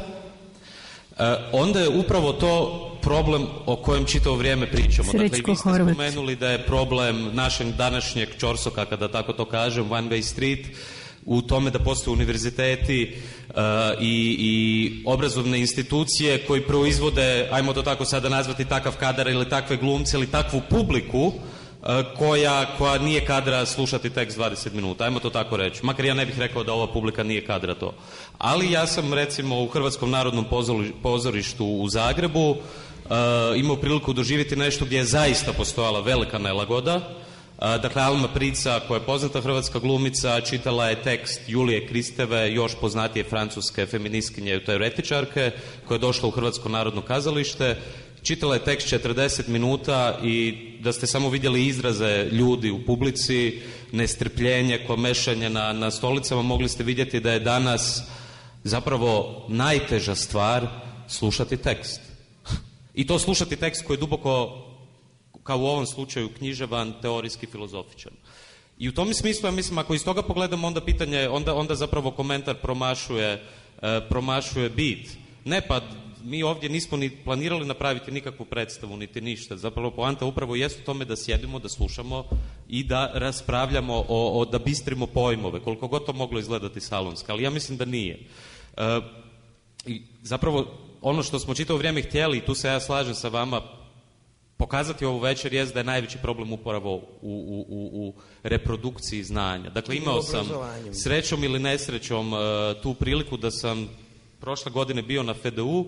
onda je upravo to problem o kojem čitavo vrijeme pričamo. Srećko dakle, i vi ste Horvat. spomenuli da je problem našeg današnjeg ćorsoka, kada tako to kažem, One Way Street, u tome da postoje univerziteti uh, i, i obrazovne institucije koji proizvode, ajmo to tako sada nazvati, takav kadar ili takve glumce ili takvu publiku uh, koja, koja nije kadra slušati tekst dvadeset minuta, ajmo to tako reći. Makar ja ne bih rekao da ova publika nije kadra to. Ali ja sam recimo u Hrvatskom narodnom pozorištu u Zagrebu uh, imao priliku doživjeti nešto gdje je zaista postojala velika nelagoda. Dakle, Alma Prica, koja je poznata hrvatska glumica, čitala je tekst Julije Kristeve, još poznatije francuske feministkinje i teoretičarke, koja je došla u Hrvatsko narodno kazalište. Čitala je tekst četrdeset minuta i da ste samo vidjeli izraze ljudi u publici, nestrpljenje, komešanje na, na stolicama, mogli ste vidjeti da je danas zapravo najteža stvar slušati tekst. I to slušati tekst koji je duboko, kao u ovom slučaju, književan, teorijski, filozofičan. I u tom smislu, ja mislim, ako iz toga pogledamo, onda pitanje, onda, onda zapravo komentar promašuje, e, promašuje bit. Ne, pa mi ovdje nismo ni planirali napraviti nikakvu predstavu, niti ništa. Zapravo poanta upravo jest u tome da sjedimo, da slušamo i da raspravljamo, o, o, da bistrimo pojmove, koliko god to moglo izgledati salonski, ali ja mislim da nije. E, i zapravo, ono što smo čitavo vrijeme htjeli, i tu se ja slažem sa vama, pokazati ovu večer jest da je najveći problem upravo u, u, u, u reprodukciji znanja. Dakle, imao sam srećom ili nesrećom uh, tu priliku da sam prošle godine bio na F D U,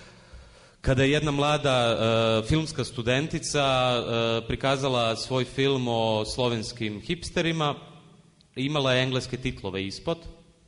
kada je jedna mlada uh, filmska studentica uh, prikazala svoj film o slovenskim hipsterima, imala je engleske titlove ispod.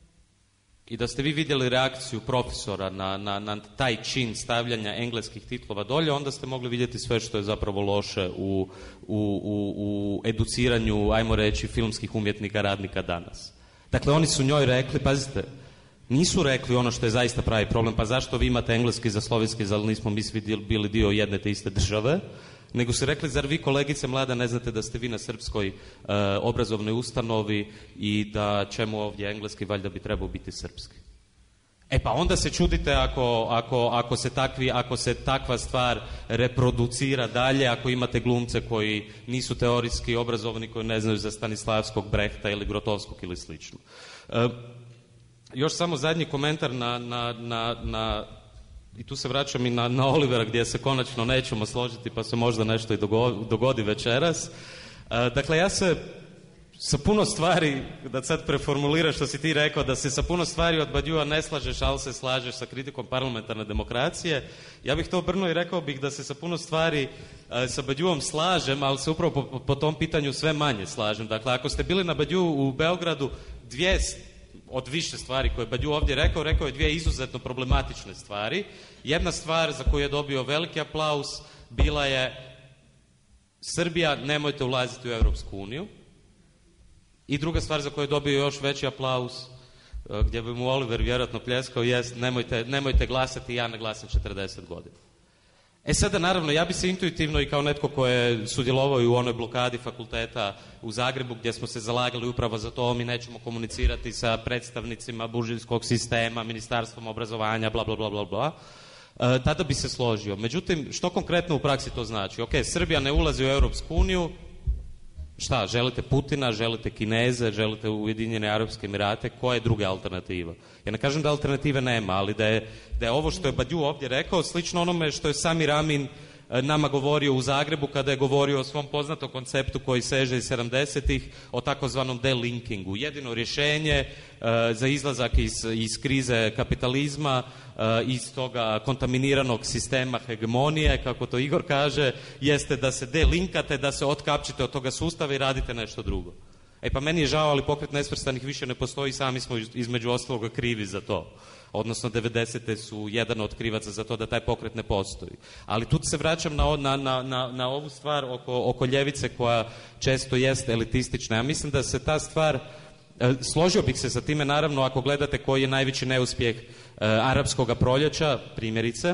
I da ste vi vidjeli reakciju profesora na, na, na taj čin stavljanja engleskih titlova dolje, onda ste mogli vidjeti sve što je zapravo loše u, u, u, u educiranju, ajmo reći, filmskih umjetnika, radnika danas. Dakle, oni su njoj rekli, pazite, nisu rekli ono što je zaista pravi problem, pa zašto vi imate engleski za slovenski, zar nismo mi svi bili dio jedne te iste države, nego su rekli, zar vi, kolegice mlada, ne znate da ste vi na srpskoj e, obrazovnoj ustanovi i da čemu ovdje engleski, valjda bi trebao biti srpski. E pa onda se čudite ako, ako, ako, se takvi, ako se takva stvar reproducira dalje, ako imate glumce koji nisu teorijski obrazovani, koji ne znaju za Stanislavskog, Brehta ili Grotovskog ili slično. E, još samo zadnji komentar na... na, na, na i tu se vraćam i na, na Olivera, gdje se konačno nećemo složiti, pa se možda nešto i dogodi, dogodi večeras. E, dakle, ja se sa puno stvari, da sad preformuliraš što si ti rekao, da se sa puno stvari od Badiua ne slažeš, ali se slažeš sa kritikom parlamentarne demokracije. Ja bih to obrnuo i rekao bih da se sa puno stvari e, sa Badiuom slažem, ali se upravo po, po tom pitanju sve manje slažem. Dakle, ako ste bili na Badiu u Beogradu, dvije od više stvari koje je Badiou ovdje rekao, rekao je dvije izuzetno problematične stvari. Jedna stvar za koju je dobio veliki aplauz bila je Srbija, nemojte ulaziti u Europsku uniju. I druga stvar za koju je dobio još veći aplauz, gdje bi mu Oliver vjerojatno pljeskao, jest nemojte, nemojte glasati, ja ne glasam četrdeset godina. E sada, naravno, ja bi se intuitivno i kao netko ko je sudjelovao i u onoj blokadi fakulteta u Zagrebu, gdje smo se zalagali upravo za to, mi nećemo komunicirati sa predstavnicima buržujskog sistema, ministarstvom obrazovanja, bla, bla, bla, bla, bla. E, tada bi se složio. Međutim, što konkretno u praksi to znači? Ok, Srbija ne ulazi u Europsku uniju, šta, želite Putina, želite Kineze, želite Ujedinjene Arapske Emirate, koja je druga alternativa? Ja ne kažem da alternative nema, ali da je, da je ovo što je Badiou ovdje rekao slično onome što je Samir Amin nama govorio u Zagrebu kada je govorio o svom poznatom konceptu koji seže iz sedamdesetih o takozvanom delinkingu. Jedino rješenje uh, za izlazak iz, iz krize kapitalizma, uh, iz toga kontaminiranog sistema hegemonije, kako to Igor kaže, jeste da se delinkate, da se otkapčite od toga sustava i radite nešto drugo. E pa meni je žao, ali Pokret nesvrstanih više ne postoji, sami smo između ostaloga krivi za to. Odnosno, devedesete su jedan od krivaca za to da taj pokret ne postoji. Ali tu se vraćam na, na, na, na ovu stvar oko, oko ljevice koja često jest elitistična. Ja mislim da se ta stvar, složio bih se sa time, naravno, ako gledate koji je najveći neuspjeh uh, arapskoga proljeća, primjerice,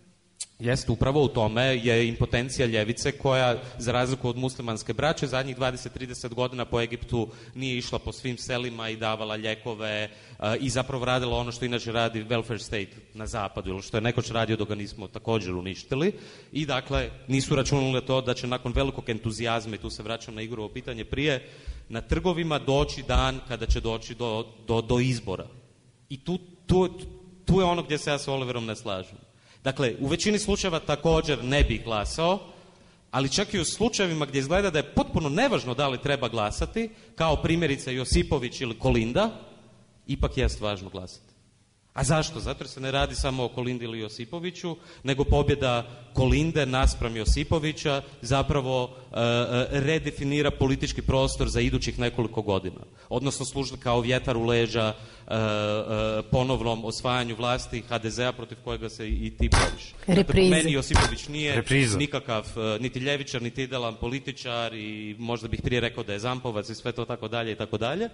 jest upravo u tome je impotencija ljevice koja, za razliku od muslimanske braće, zadnjih dvadeset do trideset godina po Egiptu nije išla po svim selima i davala ljekove uh, i zapravo radila ono što inače radi welfare state na zapadu, ili što je nekoć radio dok ga nismo također uništili. I dakle, nisu računali to da će nakon velikog entuzijazma, i tu se vraćam na Igorovo pitanje prije, na trgovima doći dan kada će doći do, do, do izbora. I tu, tu, tu je ono gdje se ja sa Oliverom ne slažem. Dakle, u većini slučajeva također ne bih glasao, ali čak i u slučajevima gdje izgleda da je potpuno nevažno da li treba glasati, kao primjerice Josipović ili Kolinda, ipak jest važno glasati. A zašto? Zato jer se ne radi samo o Kolindi ili Josipoviću, nego pobjeda Kolinde naspram Josipovića zapravo uh, redefinira politički prostor za idućih nekoliko godina. Odnosno služi kao vjetar u leđa uh, uh, ponovnom osvajanju vlasti ha de zea protiv kojega se i ti boriš. Reprize. Meni Josipović nije Repriza. nikakav uh, niti ljevičar, niti idealan političar i možda bih prije rekao da je zampovac i sve to tako dalje i tako dalje.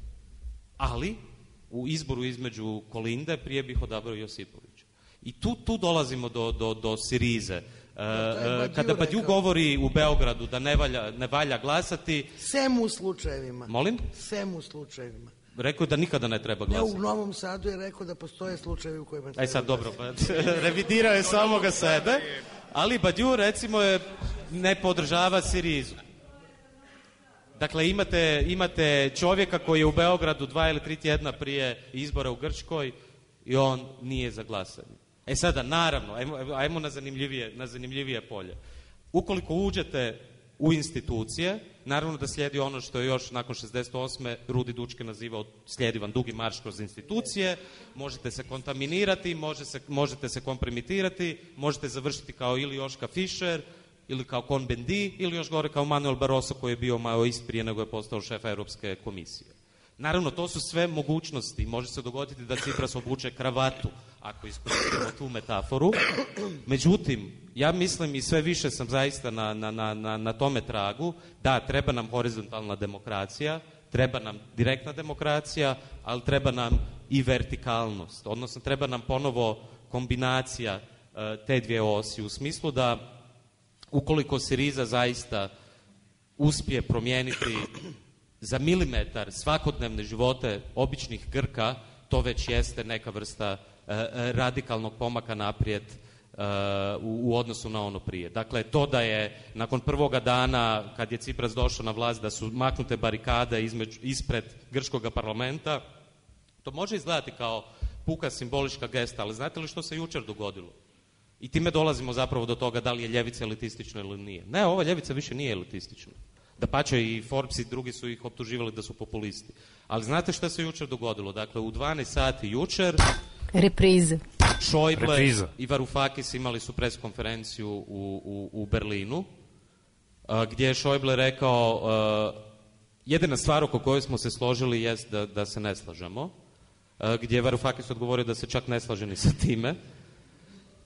Ali u izboru između Kolinde prije bih odabrao Josipovića. I tu, tu dolazimo do, do, do Sirize. Uh, kada Badiou govori u Beogradu da ne valja, ne valja glasati... Sem u slučajevima. Molim? Sem u slučajevima. Rekao je da nikada ne treba glasati. Ne, u Novom Sadu je rekao da postoje slučajevi u kojima treba. Aj sad, dobro, pa, revidirao je samoga sebe, ali Badiou, recimo, je, ne podržava Sirizu. Dakle, imate, imate čovjeka koji je u Beogradu dva ili tri tjedna prije izbora u Grčkoj i on nije za glasanje. E sada, naravno, ajmo, ajmo na, zanimljivije, na zanimljivije polje. Ukoliko uđete u institucije, naravno da slijedi ono što je još nakon šezdeset osme Rudi Dučke nazivao, slijedi vam dugi marš kroz institucije, možete se kontaminirati, može se, možete se kompromitirati, možete završiti kao ili Joška Fischer, ili kao Cohn-Bendit, ili još gore kao Manuel Barroso koji je bio maoist prije nego je postao šef Europske komisije. Naravno, to su sve mogućnosti. Može se dogoditi da Tsipras obuče kravatu, ako iskoristimo tu metaforu. Međutim, ja mislim i sve više sam zaista na, na, na, na tome tragu, da, treba nam horizontalna demokracija, treba nam direktna demokracija, ali treba nam i vertikalnost. Odnosno, treba nam ponovo kombinacija uh, te dvije osi, u smislu da ukoliko Siriza zaista uspije promijeniti za milimetar svakodnevne živote običnih Grka, to već jeste neka vrsta e, radikalnog pomaka naprijed e, u, u odnosu na ono prije. Dakle, to da je nakon prvoga dana, kad je Tsipras došao na vlast, da su maknute barikade između, ispred grčkog parlamenta, to može izgledati kao puka simbolička gesta, ali znate li što se jučer dogodilo? I time dolazimo zapravo do toga da li je ljevica elitistična ili nije. Ne, ova ljevica više nije elitistična. Dapače, i Forbes i drugi su ih optuživali da su populisti. Ali znate što se jučer dogodilo? Dakle, u dvanaest sati jučer... Reprize. Schäuble Repriza. i Varoufakis imali su pres konferenciju u, u, u Berlinu, a, gdje je Schäuble rekao a, jedina stvar oko koje smo se složili jest da, da se ne slažemo, a, gdje je Varoufakis odgovorio da se čak ne slaže ni sa time.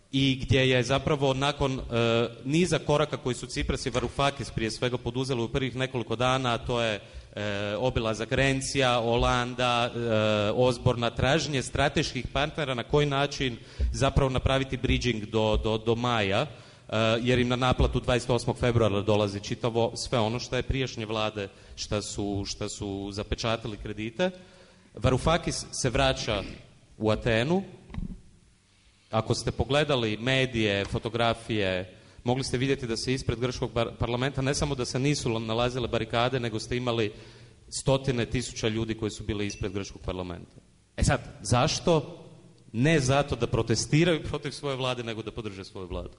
i gdje je zapravo nakon e, niza koraka koji su Tsipras i Varoufakis prije svega poduzeli u prvih nekoliko dana, a to je e, obilazak Rencija, Olanda, e, Osborna, traženje strateških partnera na koji način zapravo napraviti bridging do, do, do maja, e, jer im na naplatu dvadeset osmog februara dolazi čitavo sve ono što je prijašnje vlade šta su, šta su zapečatili kredite. Varoufakis se vraća u Atenu. Ako ste pogledali medije, fotografije, mogli ste vidjeti da se ispred grčkog parlamenta ne samo da se nisu nalazile barikade, nego ste imali stotine tisuća ljudi koji su bili ispred grčkog parlamenta. E sad, zašto? Ne zato da protestiraju protiv svoje vlade, nego da podrže svoju vladu.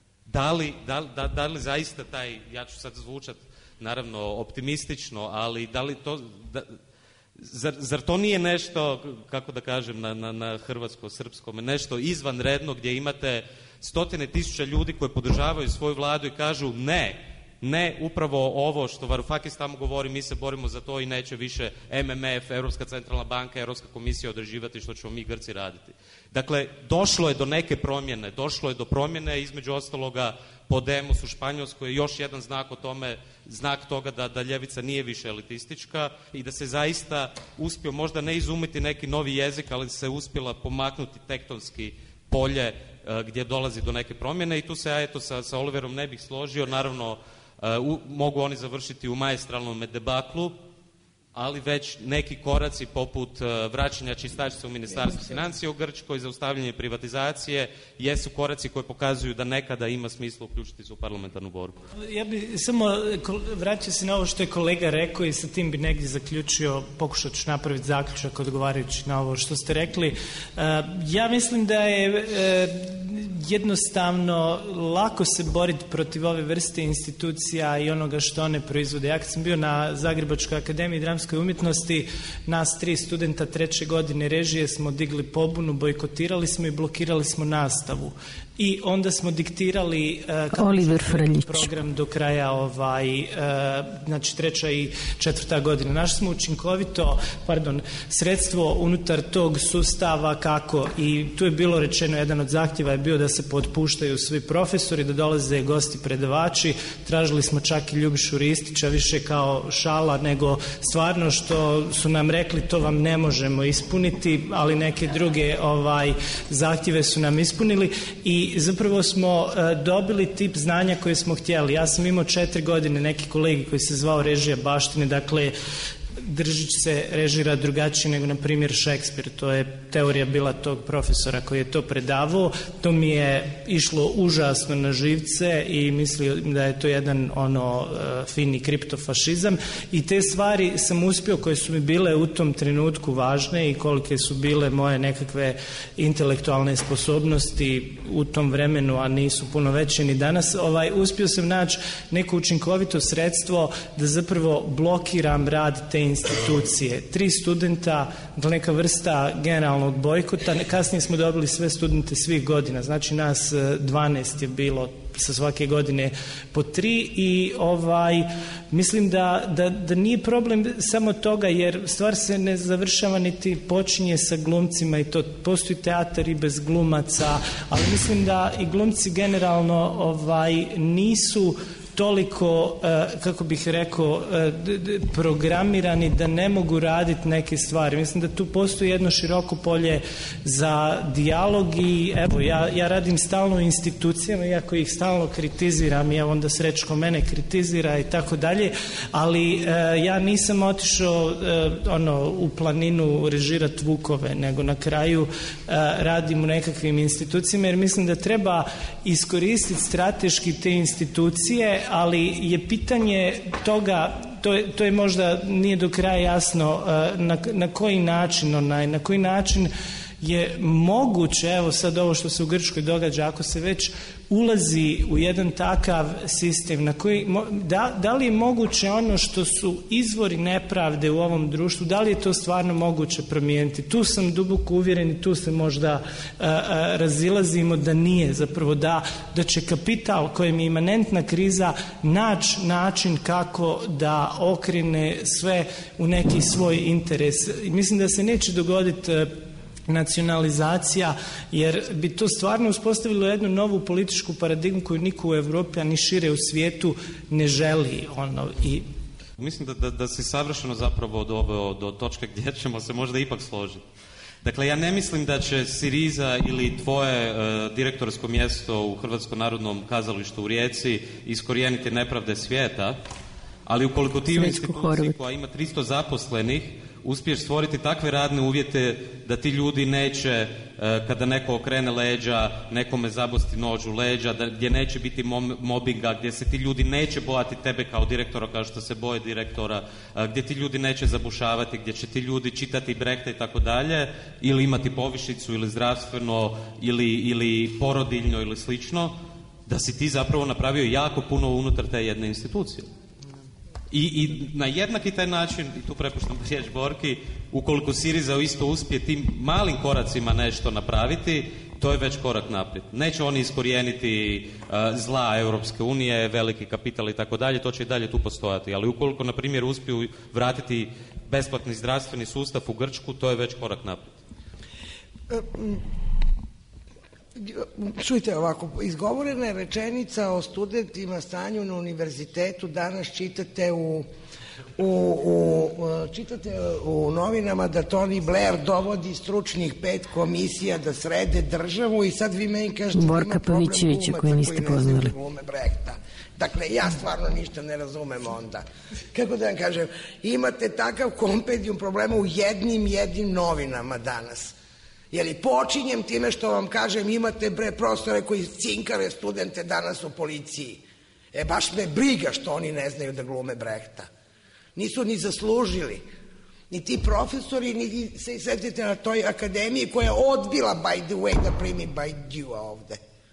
Da li, da, da, da li zaista taj, ja ću sad zvučat naravno optimistično, ali da li to... Da, Zar, zar to nije nešto, kako da kažem, na, na, na hrvatsko-srpskom, nešto izvanredno gdje imate stotine tisuća ljudi koji podržavaju svoju vladu i kažu ne, ne, upravo ovo što Varoufakis tamo govori, mi se borimo za to i neće više M M F, Europska centralna banka, Europska komisija određivati što ćemo mi Grci raditi. Dakle, došlo je do neke promjene, došlo je do promjene, između ostaloga Podemos u Španjolskoj je još jedan znak o tome, znak toga da, da ljevica nije više elitistička i da se zaista uspio možda ne izumiti neki novi jezik, ali se uspjela pomaknuti tektonski polje uh, gdje dolazi do neke promjene i tu se ja eto sa, sa Oliverom ne bih složio, naravno uh, u, mogu oni završiti u maestralnom debaklu, ali već neki koraci poput uh, vraćanja čistačice u Ministarstvu financija u Grčkoj, zaustavljanje privatizacije, jesu koraci koji pokazuju da nekada ima smisla uključiti se u parlamentarnu borbu. Ja bi samo vratio se na ovo što je kolega rekao i sa tim bi negdje zaključio, pokušat ću napraviti zaključak odgovarajući na ovo što ste rekli. Uh, ja mislim da je uh, jednostavno lako se boriti protiv ove vrste institucija i onoga što one proizvode. Ja kad sam bio na Zagrebačkoj akademiji dramske umjetnosti, nas tri studenta treće godine režije smo digli pobunu, bojkotirali smo i blokirali smo nastavu. I onda smo diktirali uh, Oliver Frljić program do kraja ovaj, uh, znači treća i četvrta godina. Našli smo učinkovito, pardon, sredstvo unutar tog sustava kako i tu je bilo rečeno, jedan od zahtjeva je bio da se potpuštaju svi profesori, da dolaze gosti predavači, tražili smo čak i Ljubišu Ristića više kao šala nego stvarno što su nam rekli to vam ne možemo ispuniti, ali neke druge ovaj, zahtjeve su nam ispunili i I zapravo smo uh, dobili tip znanja koje smo htjeli. Ja sam imao četiri godine neki kolegi koji se zvao režija baštine, dakle Držić se režira drugačije nego na primjer Šekspir, to je teorija bila tog profesora koji je to predavao, to mi je išlo užasno na živce i mislio da je to jedan ono uh, fini kriptofašizam i te stvari sam uspio koje su mi bile u tom trenutku važne i kolike su bile moje nekakve intelektualne sposobnosti u tom vremenu, a nisu puno veće ni danas, ovaj, uspio sam naći neko učinkovito sredstvo da zapravo blokiram rad te institucije. Tri studenta, neka vrsta generalnog bojkota, kasnije smo dobili sve studente svih godina, znači nas dvanaest je bilo sa svake godine po tri i ovaj, mislim da, da, da nije problem samo toga jer stvar se ne završava niti počinje sa glumcima i to postoji teatar i bez glumaca, ali mislim da i glumci generalno ovaj, nisu toliko, kako bih rekao, programirani da ne mogu raditi neke stvari. Mislim da tu postoji jedno široko polje za dijalog i evo, ja, ja radim stalno u institucijama, iako ih stalno kritiziram i onda Srećko mene kritizira i tako dalje, ali ja nisam otišao ono, u planinu režirati vukove, nego na kraju radim u nekakvim institucijama jer mislim da treba iskoristiti strateški te institucije, ali je pitanje toga, to je, to je možda nije do kraja jasno na, na koji način onaj, na koji način je moguće, evo sad ovo što se u Grčkoj događa, ako se već ulazi u jedan takav sistem, na koji, da, da li je moguće ono što su izvori nepravde u ovom društvu, da li je to stvarno moguće promijeniti? Tu sam duboko uvjeren i tu se možda a, a, razilazimo da nije, zapravo da, da će kapital kojem je imanentna kriza naći način kako da okrene sve u neki svoj interes. Mislim da se neće dogoditi nacionalizacija, jer bi to stvarno uspostavilo jednu novu političku paradigmu koju niko u Evropi, a ni šire u svijetu ne želi. Ono, i Mislim da, da, da si savršeno zapravo doveo do točke gdje ćemo se možda ipak složiti. Dakle, ja ne mislim da će Siriza ili tvoje uh, direktorsko mjesto u Hrvatskom narodnom kazalištu u Rijeci iskorijeniti nepravde svijeta, ali ukoliko ti u instituciji koja ima tristo zaposlenih uspiješ stvoriti takve radne uvjete da ti ljudi neće, kada neko okrene leđa, nekome zabosti nož u leđa, da, gdje neće biti mobinga, gdje se ti ljudi neće bojati tebe kao direktora kao što se boje direktora, gdje ti ljudi neće zabušavati, gdje će ti ljudi čitati Brehta i tako dalje, ili imati povišicu, ili zdravstveno, ili, ili porodiljno, ili slično, da si ti zapravo napravio jako puno unutar te jedne institucije. I, I na jednaki taj način, i tu prepuštam riječ Borki, ukoliko Siriza isto uspije tim malim koracima nešto napraviti, to je već korak naprijed. Neće oni iskorijeniti uh, zla Europske unije, veliki kapital i tako dalje, to će i dalje tu postojati. Ali ukoliko, na primjer, uspiju vratiti besplatni zdravstveni sustav u Grčku, to je već korak naprijed. Čujte ovako, izgovorena je rečenica o studentima, stanju na univerzitetu, danas čitate u, u, u, čitate u novinama da Tony Blair dovodi stručnih pet komisija da srede državu i sad vi meni kažete Borka Pavićevića koji niste poznali. Dakle, ja stvarno ništa ne razumem onda. Kako da vam kažem, imate takav kompendijum problema u jednim jednim novinama danas. Jeli počinjem time što vam kažem imate bre profesore koji cinkare studente danas u policiji. E baš me briga što oni ne znaju da glume Brehta. Nisu ni zaslužili. Ni ti profesori, ni se sjetite na toj akademiji koja je odbila by the way da primi Bajdjua ovde.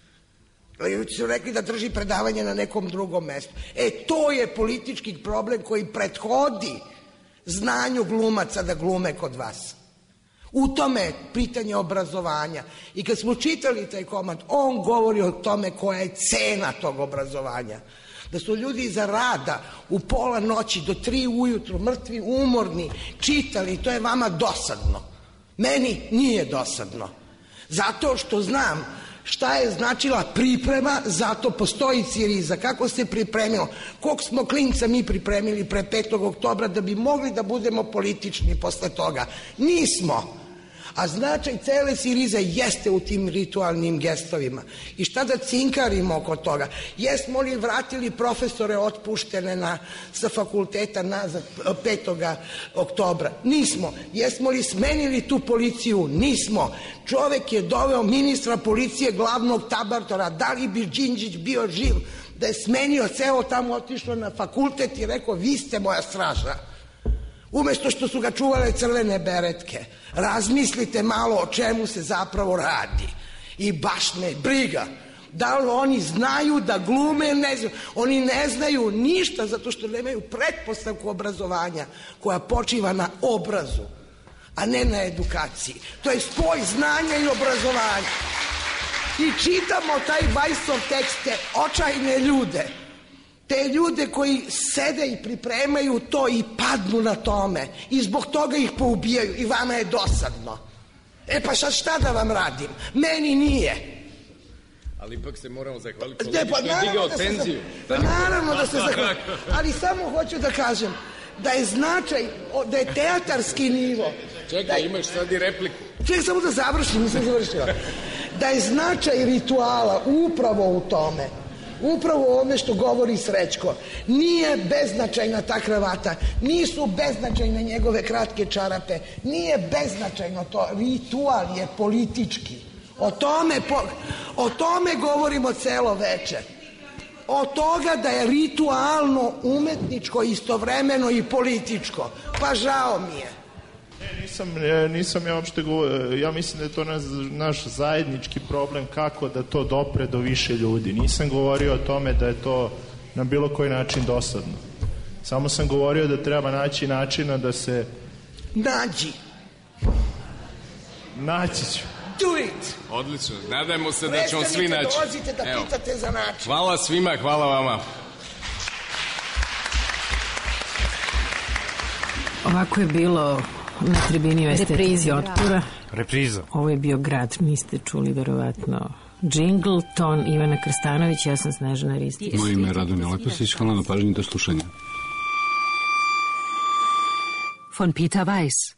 Ljudi su rekli da drži predavanje na nekom drugom mestu. E to je politički problem koji prethodi znanju glumaca da glume kod vas. U tome je pitanje obrazovanja. I kad smo čitali taj komad, on govori o tome koja je cena tog obrazovanja. Da su ljudi iza rada u pola noći do tri ujutru, mrtvi, umorni, čitali i to je vama dosadno. Meni nije dosadno. Zato što znam šta je značila priprema, zato postoji Siriza. Kako se pripremilo? Koliko smo klinca mi pripremili pre petog oktobra da bi mogli da budemo politični posle toga? Nismo. A značaj cele Sirize jeste u tim ritualnim gestovima. I šta da cinkarimo oko toga? Jesmo li vratili profesore otpuštene na, sa fakulteta nazad petog oktobra? Nismo. Jesmo li smenili tu policiju? Nismo. Čovek je doveo ministra policije, glavnog tabartora. Da li bi Đinđić bio živ da je smenio ceo tamo, otišao na fakultet i rekao vi ste moja straža? Umesto što su ga čuvale crvene beretke. Razmislite malo o čemu se zapravo radi. I baš me briga. Da li oni znaju da glume, ne znaju. Oni ne znaju ništa zato što nemaju pretpostavku obrazovanja koja počiva na obrazu, a ne na edukaciji. To je spoj znanja i obrazovanja. I čitamo taj Vajsov tekste, očajne ljude. Te ljude koji sede i pripremaju to i padnu na tome i zbog toga ih poubijaju i vama je dosadno. E pa sad šta da vam radim? Meni nije. Ali ipak se moramo zahvaliti kolegi što je digao tenziju. Pa naravno da se zahvaliti. Ali samo hoću da kažem da je značaj, da je teatarski nivo. Čekaj, imaš sad i repliku. Čekaj samo da završim, nisam završila. Da je značaj rituala upravo u tome. Upravo o ovome što govori Srećko. Nije beznačajna ta kravata, nisu beznačajne njegove kratke čarape, nije beznačajno to, ritual je politički. O tome, po, o tome govorimo celo veče. Od toga da je ritualno, umetničko, istovremeno i političko. Pa žao mi je. Ne, nisam, nisam ja uopšte govorio, ja mislim da je to naš, naš zajednički problem kako da to dopre do više ljudi. Nisam govorio o tome da je to na bilo koji način dosadno. Samo sam govorio da treba naći načina da se... Nađi. Naći ću. Do it. Odlično, nadajmo se da ćemo svi naći. Dolazite da Evo. Pitate za način. Hvala svima, hvala vama. Ovako je bilo Na tribini u estetici otpora. Repriza. Ovo je bio Grad, niste čuli verovatno džingl, ton Ivana Krstanović, ja sam Snežana Ristić. Moje ime je Radomir Leposić, hvala na pažnji, do slušanja. Von Peter Weiß.